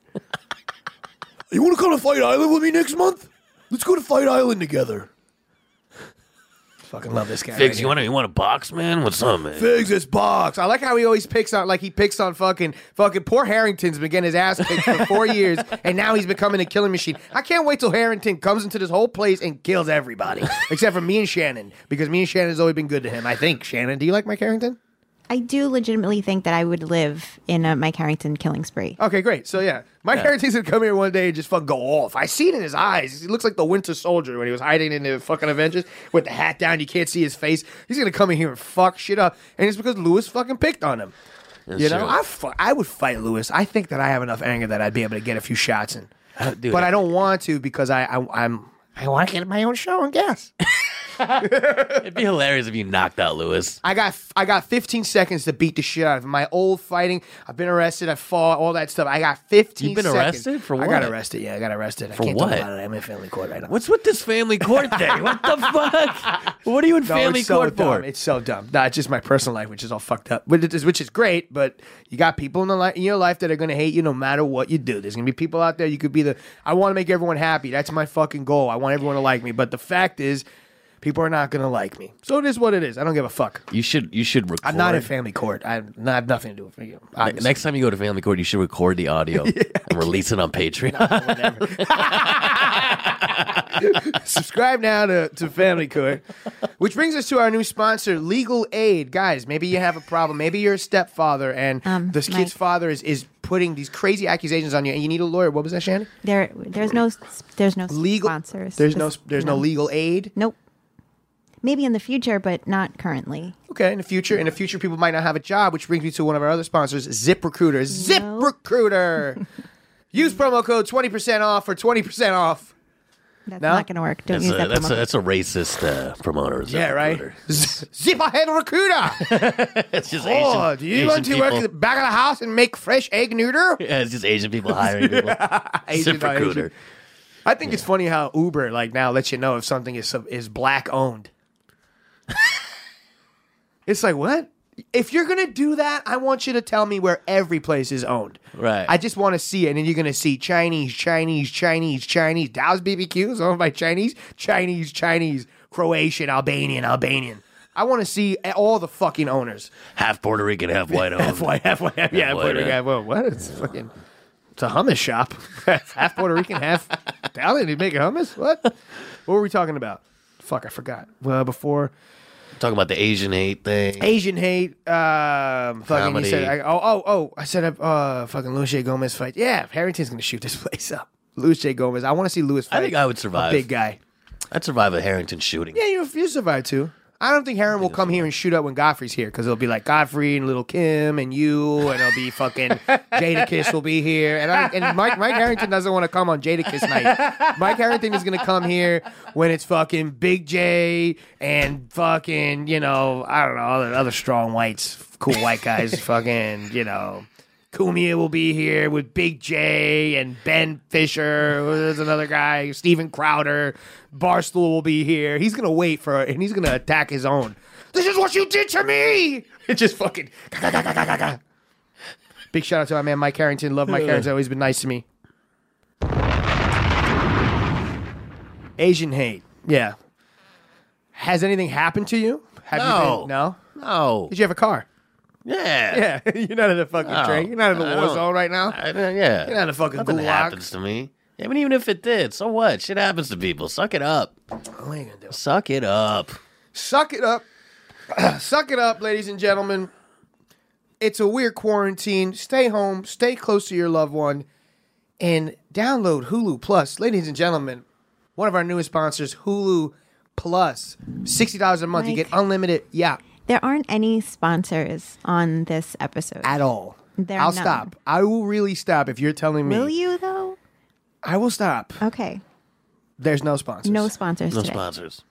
You wanna come to Fight Island with me next month? Let's go to Fight Island together. Fucking love this guy. Figs, right you want a box, man? What's up, man? Figs, it's box. I like how he always picks on fucking poor Harrington's been getting his ass kicked for 4 years, and now he's becoming a killing machine. I can't wait till Harrington comes into this whole place and kills everybody, except for me and Shannon, because me and Shannon has always been good to him. I think. Shannon, do you like Mike Harrington? I do legitimately think that I would live in a Mike Harrington killing spree. Okay, great. So yeah, Mike Harrington's gonna come here one day and just fucking go off. I see it in his eyes. He looks like the Winter Soldier when he was hiding in the fucking Avengers with the hat down. You can't see his face. He's gonna come in here and fuck shit up, and it's because Lewis fucking picked on him. That's You know, true. I would fight Lewis. I think that I have enough anger that I'd be able to get a few shots in, Dude, but I don't want to because I want to get my own show and gas. it'd be hilarious if you knocked out Lewis. I got 15 seconds to beat the shit out of him. My old fighting. I've been arrested. I fought all that stuff. I got 15. You've been seconds. arrested? For I got what? arrested. Yeah, I got arrested. For I can't what? talk about it. I'm in family court right now. What's with this family court thing? What the fuck? What are you in No, family it's so court for? dumb. It's so dumb. Nah, it's just my personal life, which is all fucked up. Which is great, but you got people in your life that are going to hate you no matter what you do. There's going to be people out there. You could be I want to make everyone happy. That's my fucking goal. I want everyone to like me. But the fact is, people are not going to like me. So it is what it is. I don't give a fuck. You should record. I'm not in family court. I have nothing to do with you. Obviously. Next time you go to family court, you should record the audio and release it on Patreon. Subscribe now to Family Court. Which brings us to our new sponsor, Legal Aid. Guys, maybe you have a problem. Maybe you're a stepfather and this kid's father is putting these crazy accusations on you and you need a lawyer. What was that, Shannon? There's no Legal sponsors. There's no legal aid. Nope. Maybe in the future, but not currently. Okay, in the future, people might not have a job, which brings me to one of our other sponsors, ZipRecruiter. ZipRecruiter. Use promo code 20% off for 20% off. That's No? not going to work. Don't use that promo. That's a racist promoter. Yeah, right? ZipRecruiter. Zipperhead Recruiter. It's just Oh, Asian. do you Asian want to work people. at the back of the house and make fresh egg noodle? Yeah, it's just Asian people hiring people. Asian, ZipRecruiter. I think it's funny how Uber like now lets you know if something is black owned. It's like, what? If you're gonna do that, I want you to tell me where every place is owned. Right. I just want to see it, and then you're gonna see Chinese. Dow's BBQ is owned by Chinese, Croatian, Albanian. I want to see all the fucking owners. Half Puerto Rican, half white owned. Half white. Yeah, Puerto Rican. Well, what? It's fucking. It's a hummus shop. Half Puerto Rican, half Italian. You make a hummus? What? What were we talking about? Fuck, I forgot. Well, before. Talking about the Asian hate thing. Asian hate. Fucking. Comedy. He said, I said, fucking Luis J. Gomez fight. Yeah, Harrington's gonna shoot this place up. Luis J. Gomez. I want to see Luis fight. I think I would survive. A big guy. I'd survive a Harrington shooting. Yeah, you survive too. I don't think Harron will come here and shoot up when Godfrey's here because it'll be like Godfrey and Little Kim and you, and it'll be fucking Jadakiss will be here, and Mike Harrington doesn't want to come on Jadakiss night. Mike Harrington is gonna come here when it's fucking Big J and fucking I don't know other strong whites, cool white guys, fucking Cumia will be here with Big J and Ben Fisher. There's another guy, Steven Crowder. Barstool will be here. He's going to wait for it, and he's going to attack his own. This is what you did to me! It's just fucking... Big shout out to my man Mike Harrington. Love Mike Harrington. Always been nice to me. Asian hate. Yeah. Has anything happened to you? No. No? No. Did you have a car? Yeah. Yeah, you're not in the fucking train. You're not in the war zone right now. Yeah. You're not in the fucking Nothing gulag. happens to me. I mean, even if it did, so what? Shit happens to people. Suck it up. What are you gonna do? Suck it up. Suck it up. Suck it up, ladies and gentlemen. It's a weird quarantine. Stay home. Stay close to your loved one. And download Hulu Plus. Ladies and gentlemen, one of our newest sponsors, Hulu Plus. $60 a month. You Mike. get unlimited. Yeah. There aren't any sponsors on this episode. At all. There I'll are none. stop. I will really stop if you're telling me. Will you, though? I will stop. Okay. There's no sponsors. No sponsors No today. sponsors.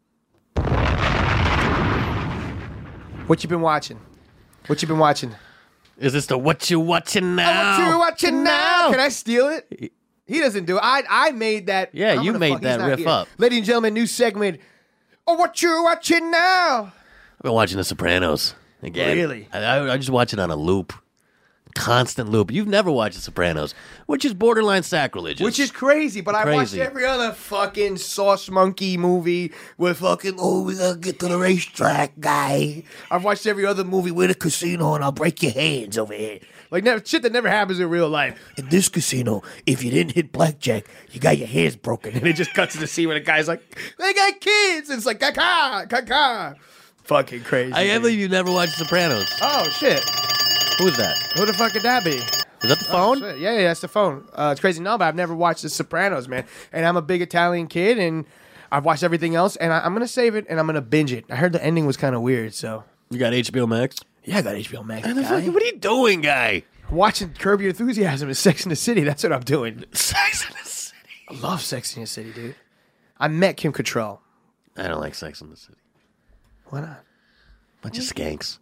What you been watching? What you been watching? Is this the what you watching now? What you watching now? Can I steal it? He doesn't do it. I made that. Yeah, I'm you gonna made fuck- he's that not riff here. up. Ladies and gentlemen, new segment. Oh, what you watching now? I've been watching The Sopranos again. Really? I just watch it on a loop. Constant loop. You've never watched The Sopranos, which is borderline sacrilegious. Which is crazy, but I watched Crazy. every other fucking Sauce Monkey movie with fucking, we gotta get to the racetrack, guy. I've watched every other movie with a casino and I'll break your hands over here. Like shit that never happens in real life. In this casino, if you didn't hit blackjack, you got your hands broken. And it just cuts to the scene where the guy's like, they got kids. And it's like, caca. Fucking crazy. I can't believe you never watched Sopranos. Oh, shit. Who is that? Who the fuck could that be? Is that the phone? Shit. Yeah, that's the phone. It's crazy. No, but I've never watched The Sopranos, man. And I'm a big Italian kid, and I've watched everything else, and I'm going to save it, and I'm going to binge it. I heard the ending was kind of weird, so. You got HBO Max? Yeah, I got HBO Max. What guy. are you doing, guy? Watching Curb Your Enthusiasm and Sex in the City. That's what I'm doing. Sex in the City. I love Sex in the City, dude. I met Kim Cattrall. I don't like Sex in the City. Why not? Bunch of skanks.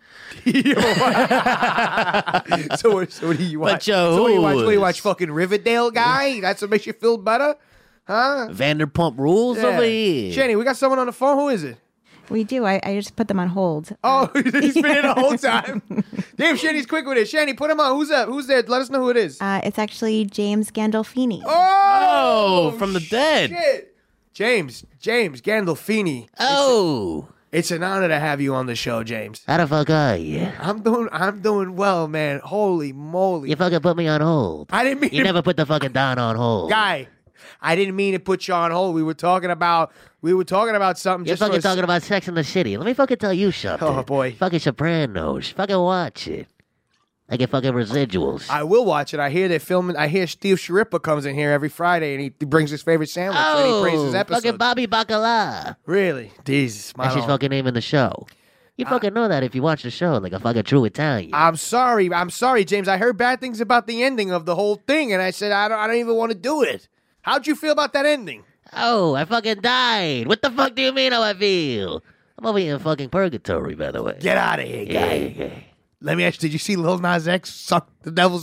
So what do you watch? Bunch of So what do you watch? What do you watch? whores. Fucking Riverdale, guy? That's what makes you feel better? Huh? Vanderpump Rules Yeah. over here. Shani, we got someone on the phone. Who is it? We do. I just put them on hold. Oh, he's been in the whole time. Damn, Shani's quick with it. Shani, put him on. Who's that? Who's there? Let us know who it is. It's actually James Gandolfini. Oh, from the dead. Shit. James Gandolfini. Oh. It's an honor to have you on the show, James. How the fuck are you? I'm doing well, man. Holy moly. You fucking put me on hold. I didn't mean You to, never put the fucking Don on hold. guy. I didn't mean to put you on hold. We were talking about something. You're just for fucking a talking about Sex in the City. Let me fucking tell you something. Oh, boy. Fucking Sopranos. Fucking watch it. I get fucking residuals. I will watch it. I hear they're filming. I hear Steve Sharippa comes in here every Friday and he brings his favorite sandwich and he praises episodes. fucking Bobby Bacala. Really? Jesus, my That's his lord. fucking name in the show. You fucking know that if you watch the show like a fucking true Italian. I'm sorry, James. I heard bad things about the ending of the whole thing, and I said I don't even want to do it. How'd you feel about that ending? Oh, I fucking died. What the fuck do you mean how I feel? I'm over here in fucking purgatory, by the way. Get out of here, guy. Yeah. Let me ask you, did you see Lil Nas X suck the devil's dick?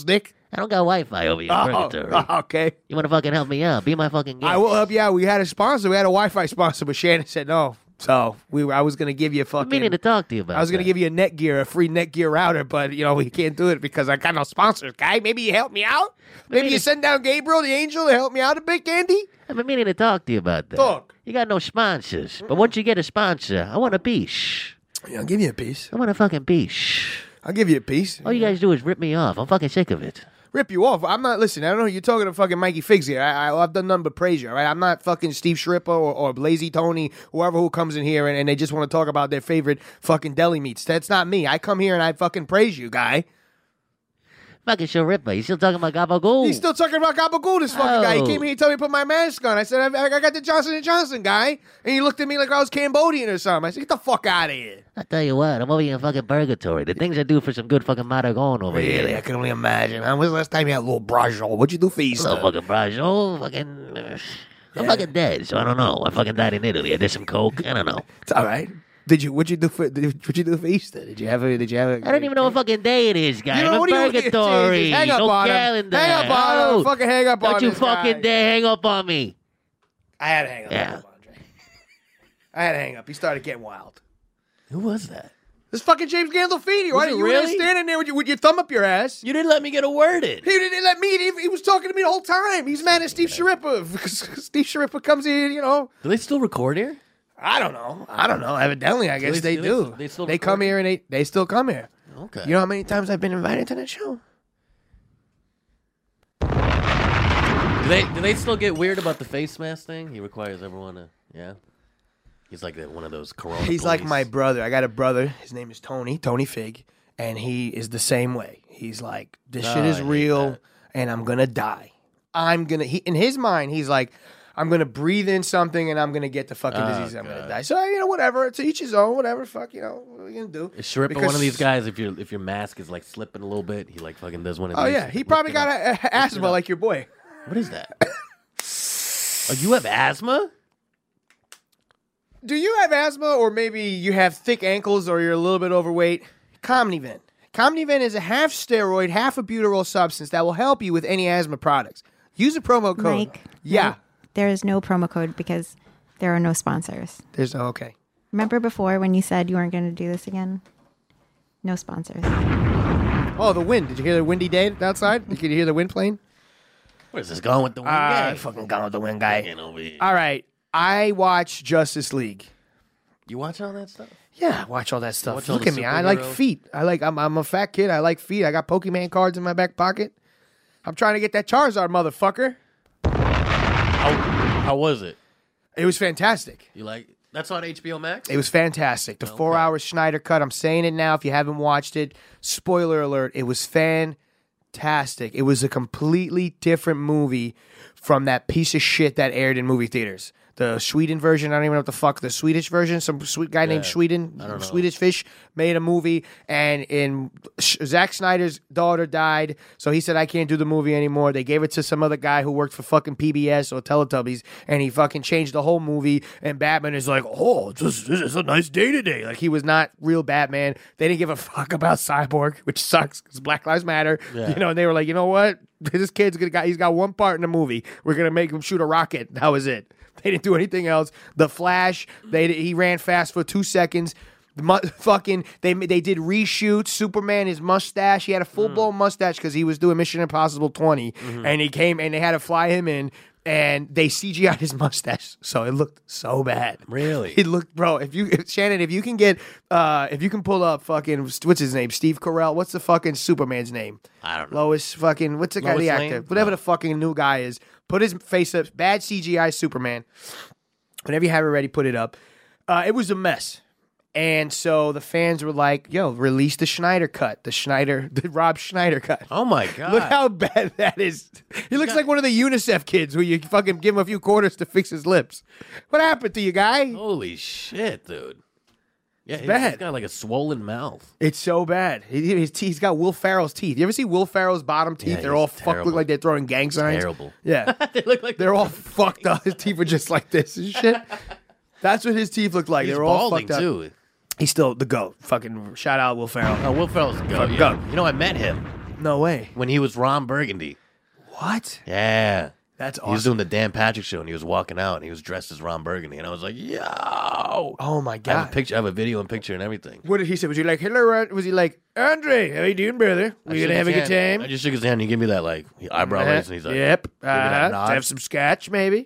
I don't got Wi-Fi over here. Purgatory. Okay. You want to fucking help me out? Be my fucking guest. I will help you out. We had a sponsor. We had a Wi-Fi sponsor, but Shannon said no. So I was going to give you I'm meaning to talk to you about I was going to that. give you a Netgear, a free Netgear router, but we can't do it because I got no sponsors, guy. Maybe you help me out. Maybe you send down Gabriel, the angel, to help me out a bit, Candy. I've been meaning to talk to you about that. Talk. You got no sponsors, but once you get a sponsor, I want a piece. Yeah, I'll give you a piece. I want a fucking piece. I'll give you a piece. All you guys do is rip me off. I'm fucking sick of it. Rip you off. I'm not listening. I don't know. You're talking to fucking Mikey Figs here. I've done nothing but praise you, all right? I'm not fucking Steve Shripper or Lazy Tony, whoever who comes in here and they just want to talk about their favorite fucking deli meats. That's not me. I come here and I fucking praise you, guy. Fucking Shripper. You still talking about gabagool? He's still talking about Gabagool, this fucking guy. He Oh. came here and told me to put my mask on. I said, I got the Johnson & Johnson, guy. And he looked at me like I was Cambodian or something. I said, get the fuck out of here. I tell you what, I'm over here in fucking purgatory. The things I do for some good fucking Matagon over Really? here. I can only imagine. When was the last time you had a little braciole? What'd you do for Easter? Little fucking brajo, fucking... I'm fucking dead, so I don't know. I fucking died in Italy. I did some coke. I don't know. It's all right. What'd you do for Easter? Did you have a? I don't even know what fucking day it is, guys. You know, I'm what in do you- purgatory. Jesus, hang up No on him. calendar. Hang up on him. Oh, Fucking hang up on don't you this fucking guy. dare hang up on me. I had to hang up. Yeah. Andre. I had to hang up. He started getting wild. Who was that? This fucking James Gandolfini. Why it didn't you were there really? standing there with your thumb up your ass? You didn't let me get a word in. He didn't let me. He was talking to me the whole time. He's mad at Steve Sharippa because Steve Sharippa comes in. Do they still record here? I don't know. Evidently, I guess they they- do. they still They come record? here and they still come here. Okay. You know how many times I've been invited to that show? Do they still get weird about the face mask thing? He requires everyone to, yeah. He's like one of those corona. He's like police. my brother. I got a brother. His name is Tony Fig, and he is the same way. He's like, this shit I is hate real, that. and I'm gonna die. In his mind, he's like, I'm gonna breathe in something, and I'm gonna get the fucking disease. I'm gonna die. So whatever. To each his own. Whatever. Fuck. What are you gonna do? Is Shripper Because- one of these guys? If your mask is like slipping a little bit, he like fucking does one of Oh these. yeah, he probably got asthma like your boy. What is that? Oh, you have asthma? Do you have asthma, or maybe you have thick ankles, or you're a little bit overweight? Comniven. Comniven is a half steroid, half a butyrol substance that will help you with any asthma products. Use a promo code. Mike. Yeah. no, there is no promo code because there are no sponsors. There's okay. Remember before when you said you weren't going to do this again? No sponsors. Oh, the wind. Did you hear the windy day outside? Did you hear the wind playing? Where's this going with the wind? I fucking gone with the wind guy. Fucking over here. All right. I watch Justice League. You watch all that stuff? Yeah, watch all that stuff. watch all Look the at me. I like superheroes? feet. I'm a fat kid. I like feet. I got Pokemon cards in my back pocket. I'm trying to get that Charizard, motherfucker. How was it? It was fantastic. You like that's on HBO Max? It was fantastic. The 4-hour Schneider cut. I'm saying it now. If you haven't watched it, spoiler alert. It was fantastic. It was a completely different movie from that piece of shit that aired in movie theaters. The Sweden version, I don't even know what the fuck, the Swedish version, some sweet guy named Sweden, I don't know. Swedish Fish, made a movie, and Zack Snyder's daughter died, so he said, I can't do the movie anymore. They gave it to some other guy who worked for fucking PBS or Teletubbies, and he fucking changed the whole movie, and Batman is like, oh, this is a nice day today. Like, he was not real Batman. They didn't give a fuck about Cyborg, which sucks, because Black Lives Matter, and they were like, you know what? This kid's he's got one part in the movie. We're going to make him shoot a rocket. That was it. They didn't do anything else. The Flash, he ran fast for 2 seconds. They did reshoots. Superman, his mustache. He had a full blown mustache because he was doing Mission Impossible 20, and he came and they had to fly him in, and they CGI'd his mustache, so it looked so bad. Really? It looked, bro. Shannon, if you can pull up fucking what's his name, Steve Carell. What's the fucking Superman's name? I don't know. Lois fucking what's the guy, Lois the Lane? actor, whatever No. the fucking new guy is. Put his face up. Bad CGI Superman. Whenever you have it ready, put it up. It was a mess. And so the fans were like, yo, release the Schneider cut. The Rob Schneider cut. Oh my god! Look how bad that is. He looks like one of the UNICEF kids who you fucking give him a few quarters to fix his lips. What happened to you, guy? Holy shit, dude! Yeah, he's bad. got like a swollen mouth. It's so bad. His teeth, he's got Will Ferrell's teeth. You ever see Will Ferrell's bottom teeth? Yeah, They're all he's fucked, look terrible. like they're throwing gang signs. Terrible. Yeah. They look like They're all fucked up. His teeth were just like this and shit. That's what his teeth look like. He's They're all balding fucked up. too. He's still the GOAT. Fucking shout out Will Ferrell. Oh, Will Ferrell's the goat. Fucking Yeah. goat. You know, I met him. No way. when he was Ron Burgundy. What? Yeah. That's He was awesome. doing the Dan Patrick show, and he was walking out, and he was dressed as Ron Burgundy, and I was like, "Yo!" Oh my I have a god. picture, I have a video and picture and everything. What did he say? Was he like, hello, was he like, Andre, how you doing, brother? I We shook gonna have a his good hand. time? I just shook his hand, and he gave me that like eyebrow raise, and he's like, yep. give me that nod. Have some scotch, maybe.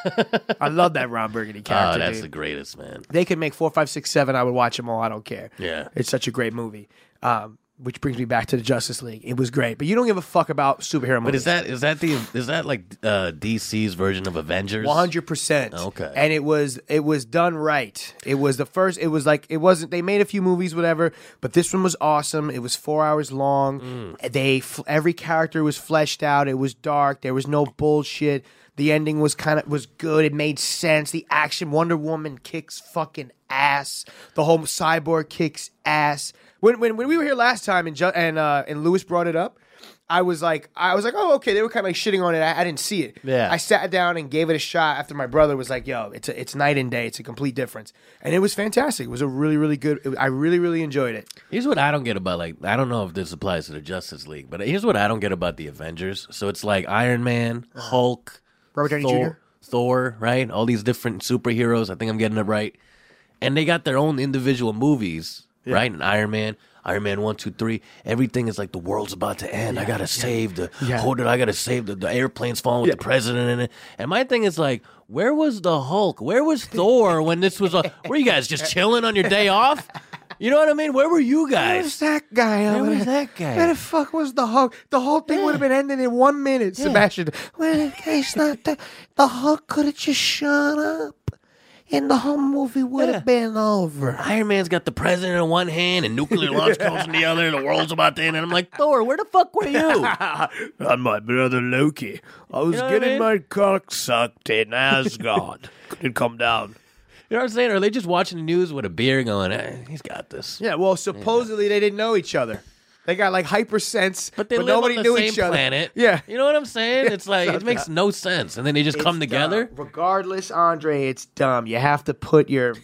I love that Ron Burgundy character. "Oh, that's dude. the greatest, man." They could make 4, 5, 6, 7. I would watch them all. I don't care. Yeah. It's such a great movie. Which brings me back to the Justice League. It was great, but you don't give a fuck about superhero movies. But is that like DC's version of Avengers? 100%. Okay. And it was done right. It was the first. It was like it wasn't. They made a few movies, whatever. But this one was awesome. It was 4 hours long. Every character was fleshed out. It was dark. There was no bullshit. The ending was good. It made sense. The action. Wonder Woman kicks fucking ass. The whole Cyborg kicks ass. When we were here last time and Lewis brought it up, I was like, oh, okay. They were kind of like shitting on it. I didn't see it. Yeah. I sat down and gave it a shot after my brother was like, yo, it's night and day. It's a complete difference. And it was fantastic. It was a really, really good. I really, really enjoyed it. Here's what I don't get about, like, I don't know if this applies to the Justice League, but here's what I don't get about the Avengers. So it's like Iron Man, Hulk, Robert Downey Thor, Jr.? Thor, right? All these different superheroes. I think I'm getting it right. And they got their own individual movies, right? And Iron Man 1, 2, 3. Everything is like the world's about to end. I gotta save the I gotta save the airplanes falling with the president in it. And my thing is like, where was the Hulk? Where was Thor when this was? Were you guys just chilling on your day off? You know what I mean? Where were you guys? Where's that guy? Where was that guy? Where the fuck was the Hulk? The whole thing would have been ending in 1 minute, Sebastian. Well, it's not the Hulk could have just shut up, and the whole movie would have been over. Iron Man's got the president in one hand and nuclear launch codes in the other, and the world's about to end. And I'm like, Thor, where the fuck were you? I'm my brother Loki. I was You know what I getting mean? my cock sucked in Asgard. Couldn't come down. You know what I'm saying? Or are they just watching the news with a beer going, he's got this? Yeah, well, supposedly they didn't know each other. They got like hypersense, But they live nobody on the knew same each other. planet. Yeah. You know what I'm saying? It's like, it makes no sense. And then they just come together. Regardless, Andre, it's dumb. You have to put your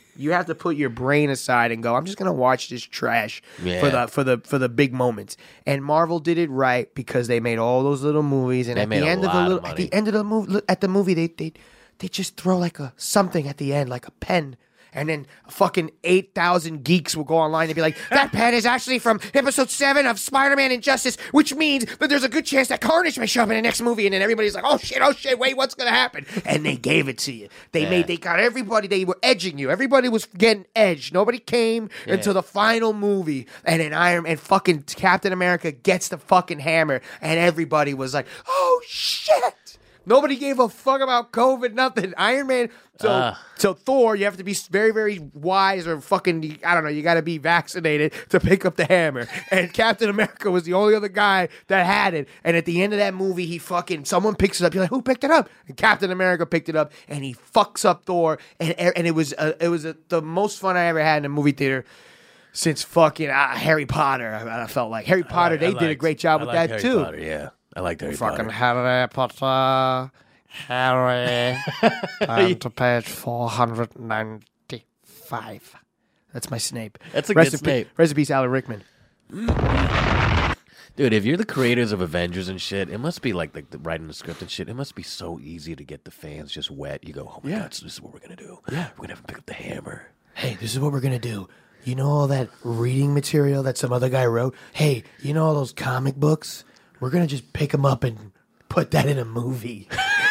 brain aside and go, I'm just gonna watch this trash for the big moments. And Marvel did it right because they made all those little movies, and They at made the a end of lot of at the end of the movie, they just throw like something at the end, like a pen. And then fucking 8,000 geeks will go online and be like, that pen is actually from episode 7 of Spider-Man Injustice, which means that there's a good chance that Carnage may show up in the next movie. And then everybody's like, oh shit, wait, what's going to happen? And they gave it to you. They got everybody, they were edging you. Everybody was getting edged. Nobody came until the final movie. And then fucking Captain America gets the fucking hammer. And everybody was like, oh shit. Nobody gave a fuck about COVID, nothing. Iron Man. So Thor, you have to be very, very wise or fucking, I don't know, you got to be vaccinated to pick up the hammer. And Captain America was the only other guy that had it. And at the end of that movie, someone picks it up. You're like, who picked it up? And Captain America picked it up, and he fucks up Thor. And it was the most fun I ever had in a movie theater since fucking Harry Potter. I felt like Harry Potter. They did a great job with that Harry too. Potter, yeah. I liked Harry Fucking Potter. Harry Potter. Harry. Turn to page 495. That's my Snape. That's a Rest good in peace- Snape. Rest in peace, Alan Rickman. Dude, if you're the creators of Avengers and shit, it must be like the writing the script and shit. It must be so easy to get the fans just wet. You go, oh my God, so this is what we're going to do. Yeah. We're going to have them pick up the hammer. Hey, this is what we're going to do. You know all that reading material that some other guy wrote? Hey, you know all those comic books? We're going to just pick them up and put that in a movie.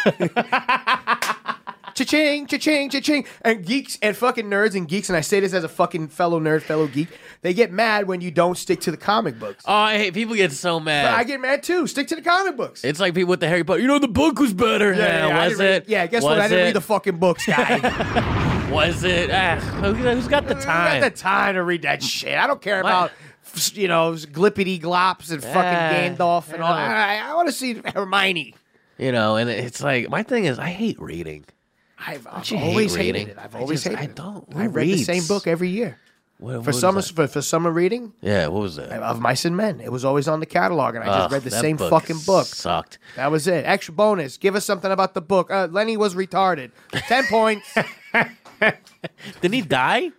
Cha-ching, cha-ching, cha-ching. And geeks and fucking nerds and geeks, and I say this as a fucking fellow nerd, fellow geek, they get mad when you don't stick to the comic books. Oh, I hate people get so mad. But I get mad too. Stick to the comic books. It's like people with the Harry Potter. You know, the book was better. I Was didn't read- it? Yeah, guess what? I didn't read the fucking books, guy. Was it? Who's got the I time? got the time to read that shit. I don't care about, glippity glops and fucking Gandalf and all. I want to see Hermione. You know, and it's like, my thing is, I hate reading. I've you hate always hated reading? it. I've always hated I it. don't. I Who read the reads? same book every year. What For was summer, that? for summer reading Yeah, what was that? of Mice and Men. It was always on the catalog, and I just read the that same fucking book. Sucked. That was it. Extra bonus. Give us something about the book. Lenny was retarded. 10 points. Didn't he die?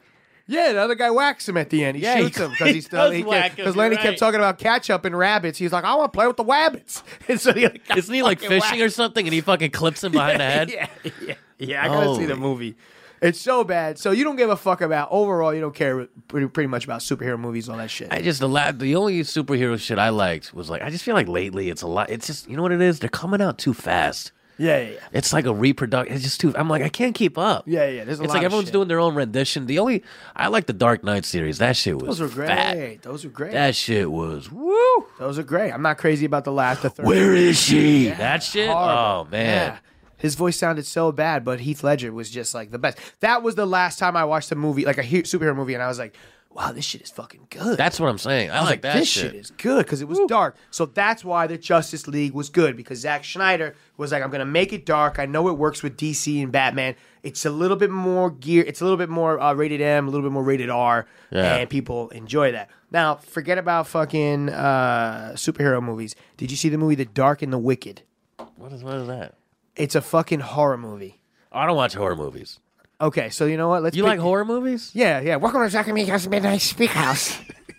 Yeah, the other guy whacks him at the end. He Yeah, shoots he- him because he he's still does whack him, because Lenny you're kept right. talking about ketchup and rabbits. He's like, I want to play with the wabbits. And so the other guy Isn't he like fucking fishing whacks or something and he fucking clips him behind the head? Yeah. I gotta see the movie. It's so bad. So you don't give a fuck about overall. You don't care pretty much about superhero movies, all that shit. I just the only superhero shit I liked was like I just feel like lately it's a lot. It's just you know what it is. They're coming out too fast. Yeah. It's like a reproduction. It's just too. I'm like I can't keep up. Yeah. There's a It's lot like of everyone's shit. doing their own rendition. I like the Dark Knight series. That shit was Those are great. fat. Those are great. That shit was woo. Those are great. I'm not crazy about the third. Where is she? That shit. Horrible. Oh man. Yeah. His voice sounded so bad, but Heath Ledger was just like the best. That was the last time I watched a movie, like a superhero movie, and I was like, wow, this shit is fucking good. That's what I'm saying. I was like that this shit. shit is good because it was dark. So that's why the Justice League was good because Zack Snyder was like, I'm going to make it dark. I know it works with DC and Batman. It's a little bit more gear. It's a little bit more rated M, a little bit more rated R, Yeah. and people enjoy that. Now, forget about fucking superhero movies. Did you see the movie The Dark and the Wicked? What is that? It's a fucking horror movie. I don't watch horror movies. Okay, so you know what? Let's You pick- like horror movies? Yeah. Welcome to Zach Amigo's Midnight Speakhouse.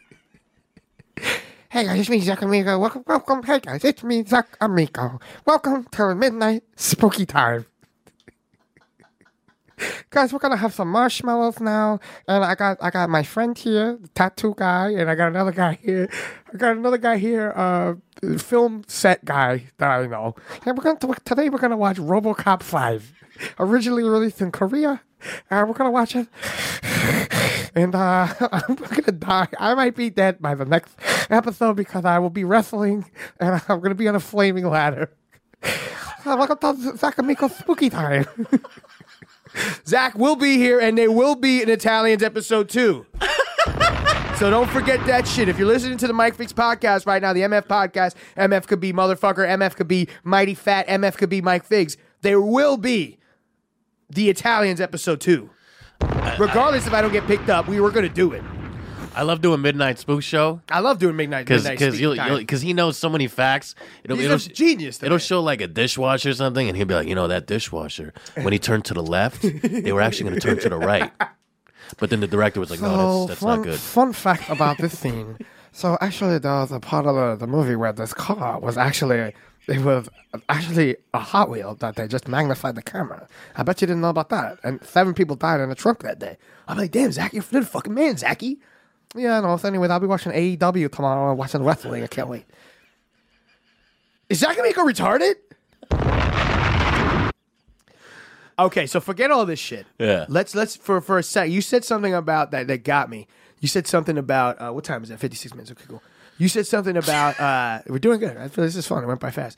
Hey guys, it's me, Zach Amigo. Welcome. Hey guys, it's me, Zach Amigo. Welcome to Midnight Spooky Time. Guys, we're gonna have some marshmallows now, and I got my friend here, the tattoo guy, and I got another guy here. Film set guy that I know. And today we're gonna watch RoboCop 5, originally released in Korea. We're gonna watch it, and I'm gonna die. I might be dead by the next episode because I will be wrestling, and I'm gonna be on a flaming ladder. Welcome to Zach Amigo's Spooky Time. Zach will be here, and there will be an Italians episode 2. So don't forget that shit. If you're listening to the Mike Fix podcast right now, the MF podcast, MF could be motherfucker, MF could be mighty fat, MF could be Mike Figs. There will be the Italians episode 2. Regardless if I don't get picked up, we were going to do it. I love doing Midnight Spook Show. I love doing midnight Because speak time. he knows so many facts. He's a genius. It'll show like a dishwasher or something, and he'll be like, you know, that dishwasher, when he turned to the left, they were actually going to turn to the right. But then the director was like, no, that's not good. Fun fact about this scene. So actually, there was a part of the movie where this car was actually a Hot Wheel that they just magnified the camera. I bet you didn't know about that. And 7 people died in a trunk that day. I'm like, damn, Zach, you're the fucking man, Zachy. Yeah, no. So anyway, I'll be watching AEW tomorrow and watching wrestling. I can't wait. Is Zach going to go retarded? Okay, so forget all this shit. Yeah. Let's for a sec. You said something about that got me. You said something about what time is that? 56 minutes. Okay, cool. You said something about we're doing good. I feel this is fun. It went by fast.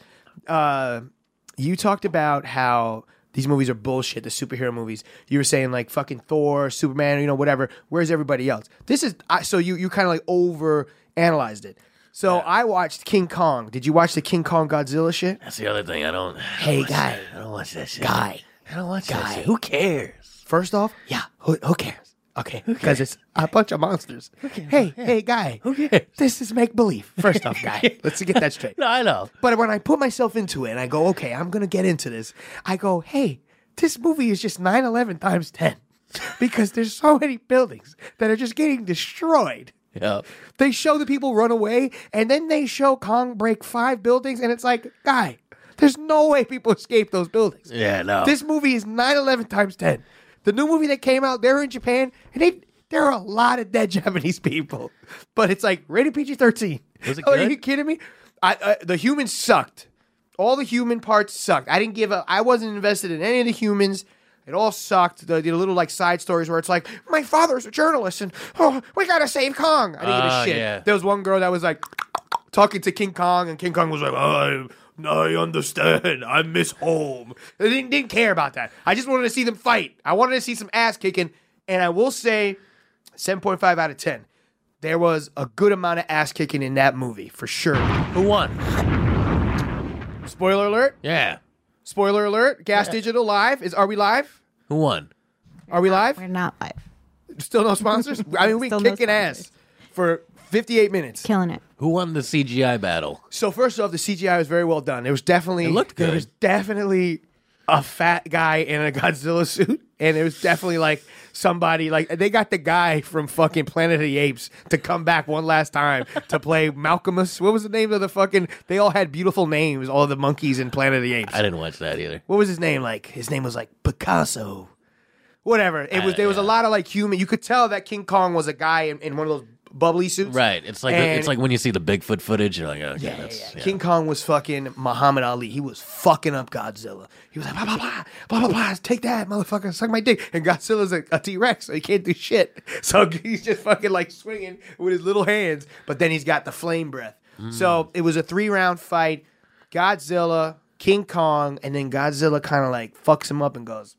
You talked about how these movies are bullshit, the superhero movies. You were saying like fucking Thor, Superman, you know, whatever. Where's everybody else? This is so you kind of like over analyzed it. So I watched King Kong. Did you watch the King Kong Godzilla shit? That's the other thing. I don't Hey guy, I don't watch that shit. guy. I don't watch that Guy. shit. Who cares? First off, yeah, who cares? Okay, because it's a bunch of monsters. Hey, guy. Who cares? This is make believe. First off, guy. Let's get that straight. No, I know. But when I put myself into it and I go, okay, I'm gonna get into this. I go, hey, this movie is just 9/11 times 10 because there's so many buildings that are just getting destroyed. Yeah. They show the people run away, and then they show Kong break 5 buildings, and it's like, guy, there's no way people escape those buildings. Yeah, no. This movie is 9/11 times 10. The new movie that came out, they're in Japan, and there are a lot of dead Japanese people. But it's like rated PG-13. Was it Are good? you kidding me? The humans sucked. All the human parts sucked. I wasn't invested in any of the humans. It all sucked. The little like side stories where it's like, my father's a journalist and we gotta save Kong. I didn't give a shit. Yeah. There was one girl that was like talking to King Kong, and King Kong was like, I understand. I miss home. I didn't care about that. I just wanted to see them fight. I wanted to see some ass kicking, and I will say 7.5 out of 10. There was a good amount of ass kicking in that movie, for sure. Who won? Spoiler alert. Yeah. Spoiler alert. Gas Digital live. Are we live? Who won? Are we live? We're not live. Still no sponsors? I mean, we Still no kicking ass for 58 minutes. Killing it. Who won the CGI battle? So first off, the CGI was very well done. It was definitely It looked good. There was definitely a fat guy in a Godzilla suit, and it was definitely like somebody like they got the guy from fucking Planet of the Apes to come back one last time to play Malcolmus. What was the name of the fucking? They all had beautiful names. All the monkeys in Planet of the Apes. I didn't watch that either. What was his name like? His name was like Picasso. Whatever. It was. There was a lot of like human. You could tell that King Kong was a guy in one of those bubbly suits. Right. It's like when you see the Bigfoot footage, you're like, okay, that's. King Kong was fucking Muhammad Ali. He was fucking up Godzilla. He was like, blah, blah, blah, blah, blah, blah, take that, motherfucker, suck my dick. And Godzilla's a T-Rex, so he can't do shit. So he's just fucking like swinging with his little hands, but then he's got the flame breath. So it was a 3-round fight. Godzilla, King Kong, and then Godzilla kind of like fucks him up and goes,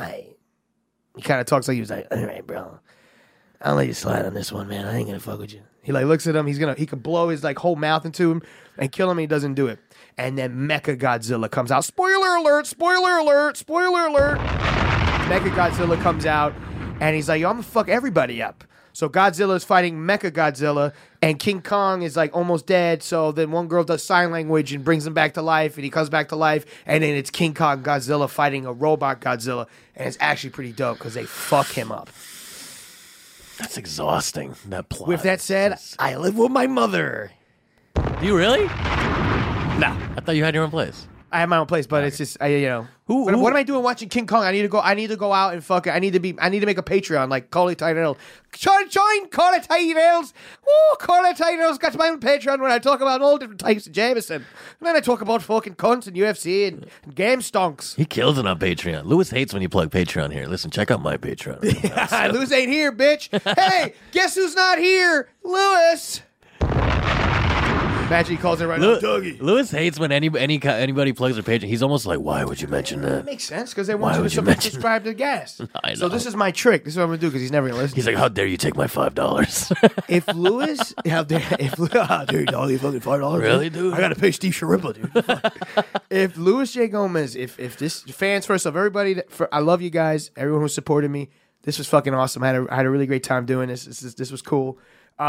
he kind of talks like he was like, all right, bro, I'll let you slide on this one, man. I ain't gonna fuck with you. He like looks at him. He could blow his like whole mouth into him and kill him. And he doesn't do it. And then Mecha Godzilla comes out. Spoiler alert! Spoiler alert! Spoiler alert! Mecha Godzilla comes out and he's like, yo, I'm gonna fuck everybody up. So Godzilla is fighting Mecha Godzilla, and King Kong is like almost dead. So then one girl does sign language and brings him back to life, and he comes back to life. And then it's King Kong Godzilla fighting a robot Godzilla, and it's actually pretty dope because they fuck him up. That's exhausting. That plot. With that said, I live with my mother. Do you really? No, I thought you had your own place. I have my own place, but it's just what am I doing watching King Kong? I need to go out and fuck it. I need to make a Patreon like Call It Titles. Join Call It Titles. Woo, Call It Titles got my own Patreon where I talk about all different types of Jameson. And then I talk about fucking cunts and UFC and game stonks. He kills it on Patreon. Lewis hates when you plug Patreon here. Listen, check out my Patreon. Lewis ain't here, bitch. Hey, guess who's not here? Lewis. Imagine he calls it right now, Dougie. Lewis hates when anybody plugs their Patreon. He's almost like, why would you mention that? That makes sense because they want you to subscribe to the gas. I know. So this is my trick. This is what I'm gonna do because he's never gonna listen. He's like, how dare you take my $5? If Lewis, how dare you, dog, you fucking $5? Really, dude? I gotta pay Steve Sharippa, dude. If Louis J. Gomez, if this fans first of everybody, I love you guys, everyone who supported me. This was fucking awesome. I had a really great time doing this. This was cool.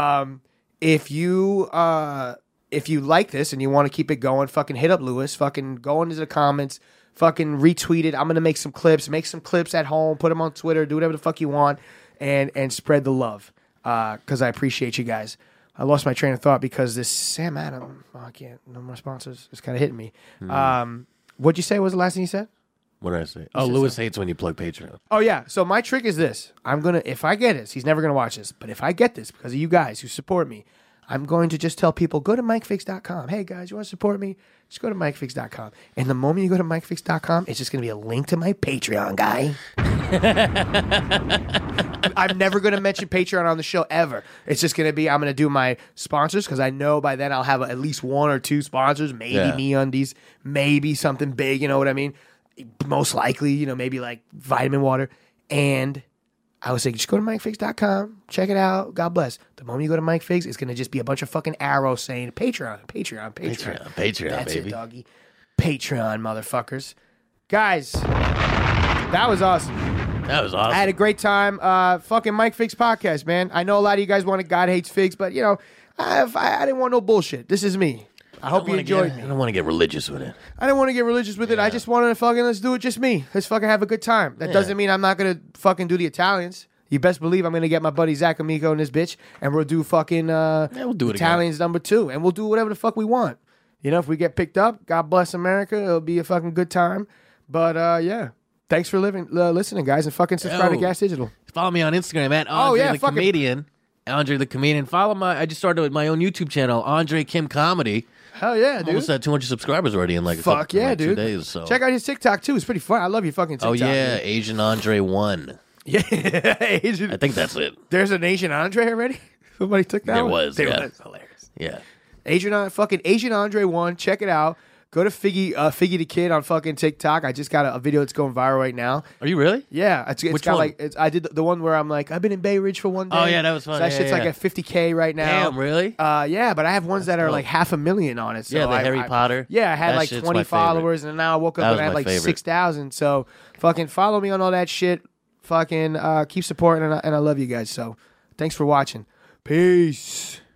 If you like this and you want to keep it going, fucking hit up Lewis. Fucking go into the comments. Fucking retweet it. I'm going to make some clips. Make some clips at home. Put them on Twitter. Do whatever the fuck you want. And spread the love. Because I appreciate you guys. I lost my train of thought because this Sam Adam, I can't, no more sponsors. It's kind of hitting me. What'd you say was the last thing you said? What did I say? Oh, Lewis hates when you plug Patreon. Oh, yeah. So my trick is this. If I get this, he's never going to watch this. But if I get this because of you guys who support me, I'm going to just tell people, go to MikeFix.com. Hey, guys, you want to support me? Just go to MikeFix.com. And the moment you go to MikeFix.com, it's just going to be a link to my Patreon, guy. I'm never going to mention Patreon on the show ever. It's just going to be, I'm going to do my sponsors because I know by then I'll have at least 1 or 2 sponsors. Maybe MeUndies, maybe something big, you know what I mean? Most likely, maybe like vitamin water. And I would say, just go to MikeFix.com, check it out. God bless. The moment you go to MikeFix, it's going to just be a bunch of fucking arrows saying Patreon. Patreon, That's baby. it, doggy. Patreon, motherfuckers. Guys, that was awesome. That was awesome. I had a great time. Fucking Mike Fix podcast, man. I know a lot of you guys wanted God Hates Figs, but, I didn't want no bullshit. This is me. I hope you enjoyed me. I don't want to get religious with it. I didn't want to get religious with it. I just wanted to fucking, let's do it just me. Let's fucking have a good time. That doesn't mean I'm not going to fucking do the Italians. You best believe I'm going to get my buddy Zach Amico and this bitch, and we'll do fucking we'll do it Italians again. number 2, and we'll do whatever the fuck we want. If we get picked up, God bless America. It'll be a fucking good time. But, yeah. Thanks for listening, guys, and fucking subscribe to Gas Digital. Follow me on Instagram at Andre the Comedian. Andre the Comedian. I just started my own YouTube channel, Andre Kim Comedy. Hell yeah, dude. Almost had 200 subscribers already in dude. 2 days. So check out his TikTok too. It's pretty fun. I love your fucking TikTok. Oh yeah, dude. Asian Andre 1. Yeah, Asian. I think that's it. There's an Asian Andre already. Somebody took that. There one? was. There yeah. was. Hilarious. Yeah. Asian Andre 1. Check it out. Go to Figgy the Kid on fucking TikTok. I just got a video that's going viral right now. Are you really? Yeah, it's Which got one? I did the one where I'm like, I've been in Bay Ridge for one day. Oh yeah, that was fun. So that shit's like at 50K right now. Damn, really? Yeah, but I have ones that are dope. like 500,000 on it. So Yeah, the Harry Potter. Yeah, I had That like shit's 20 my favorite. followers, and now I woke up That and was I had my like favorite. 6,000. So fucking follow me on all that shit. Fucking keep supporting, and I love you guys. So thanks for watching. Peace.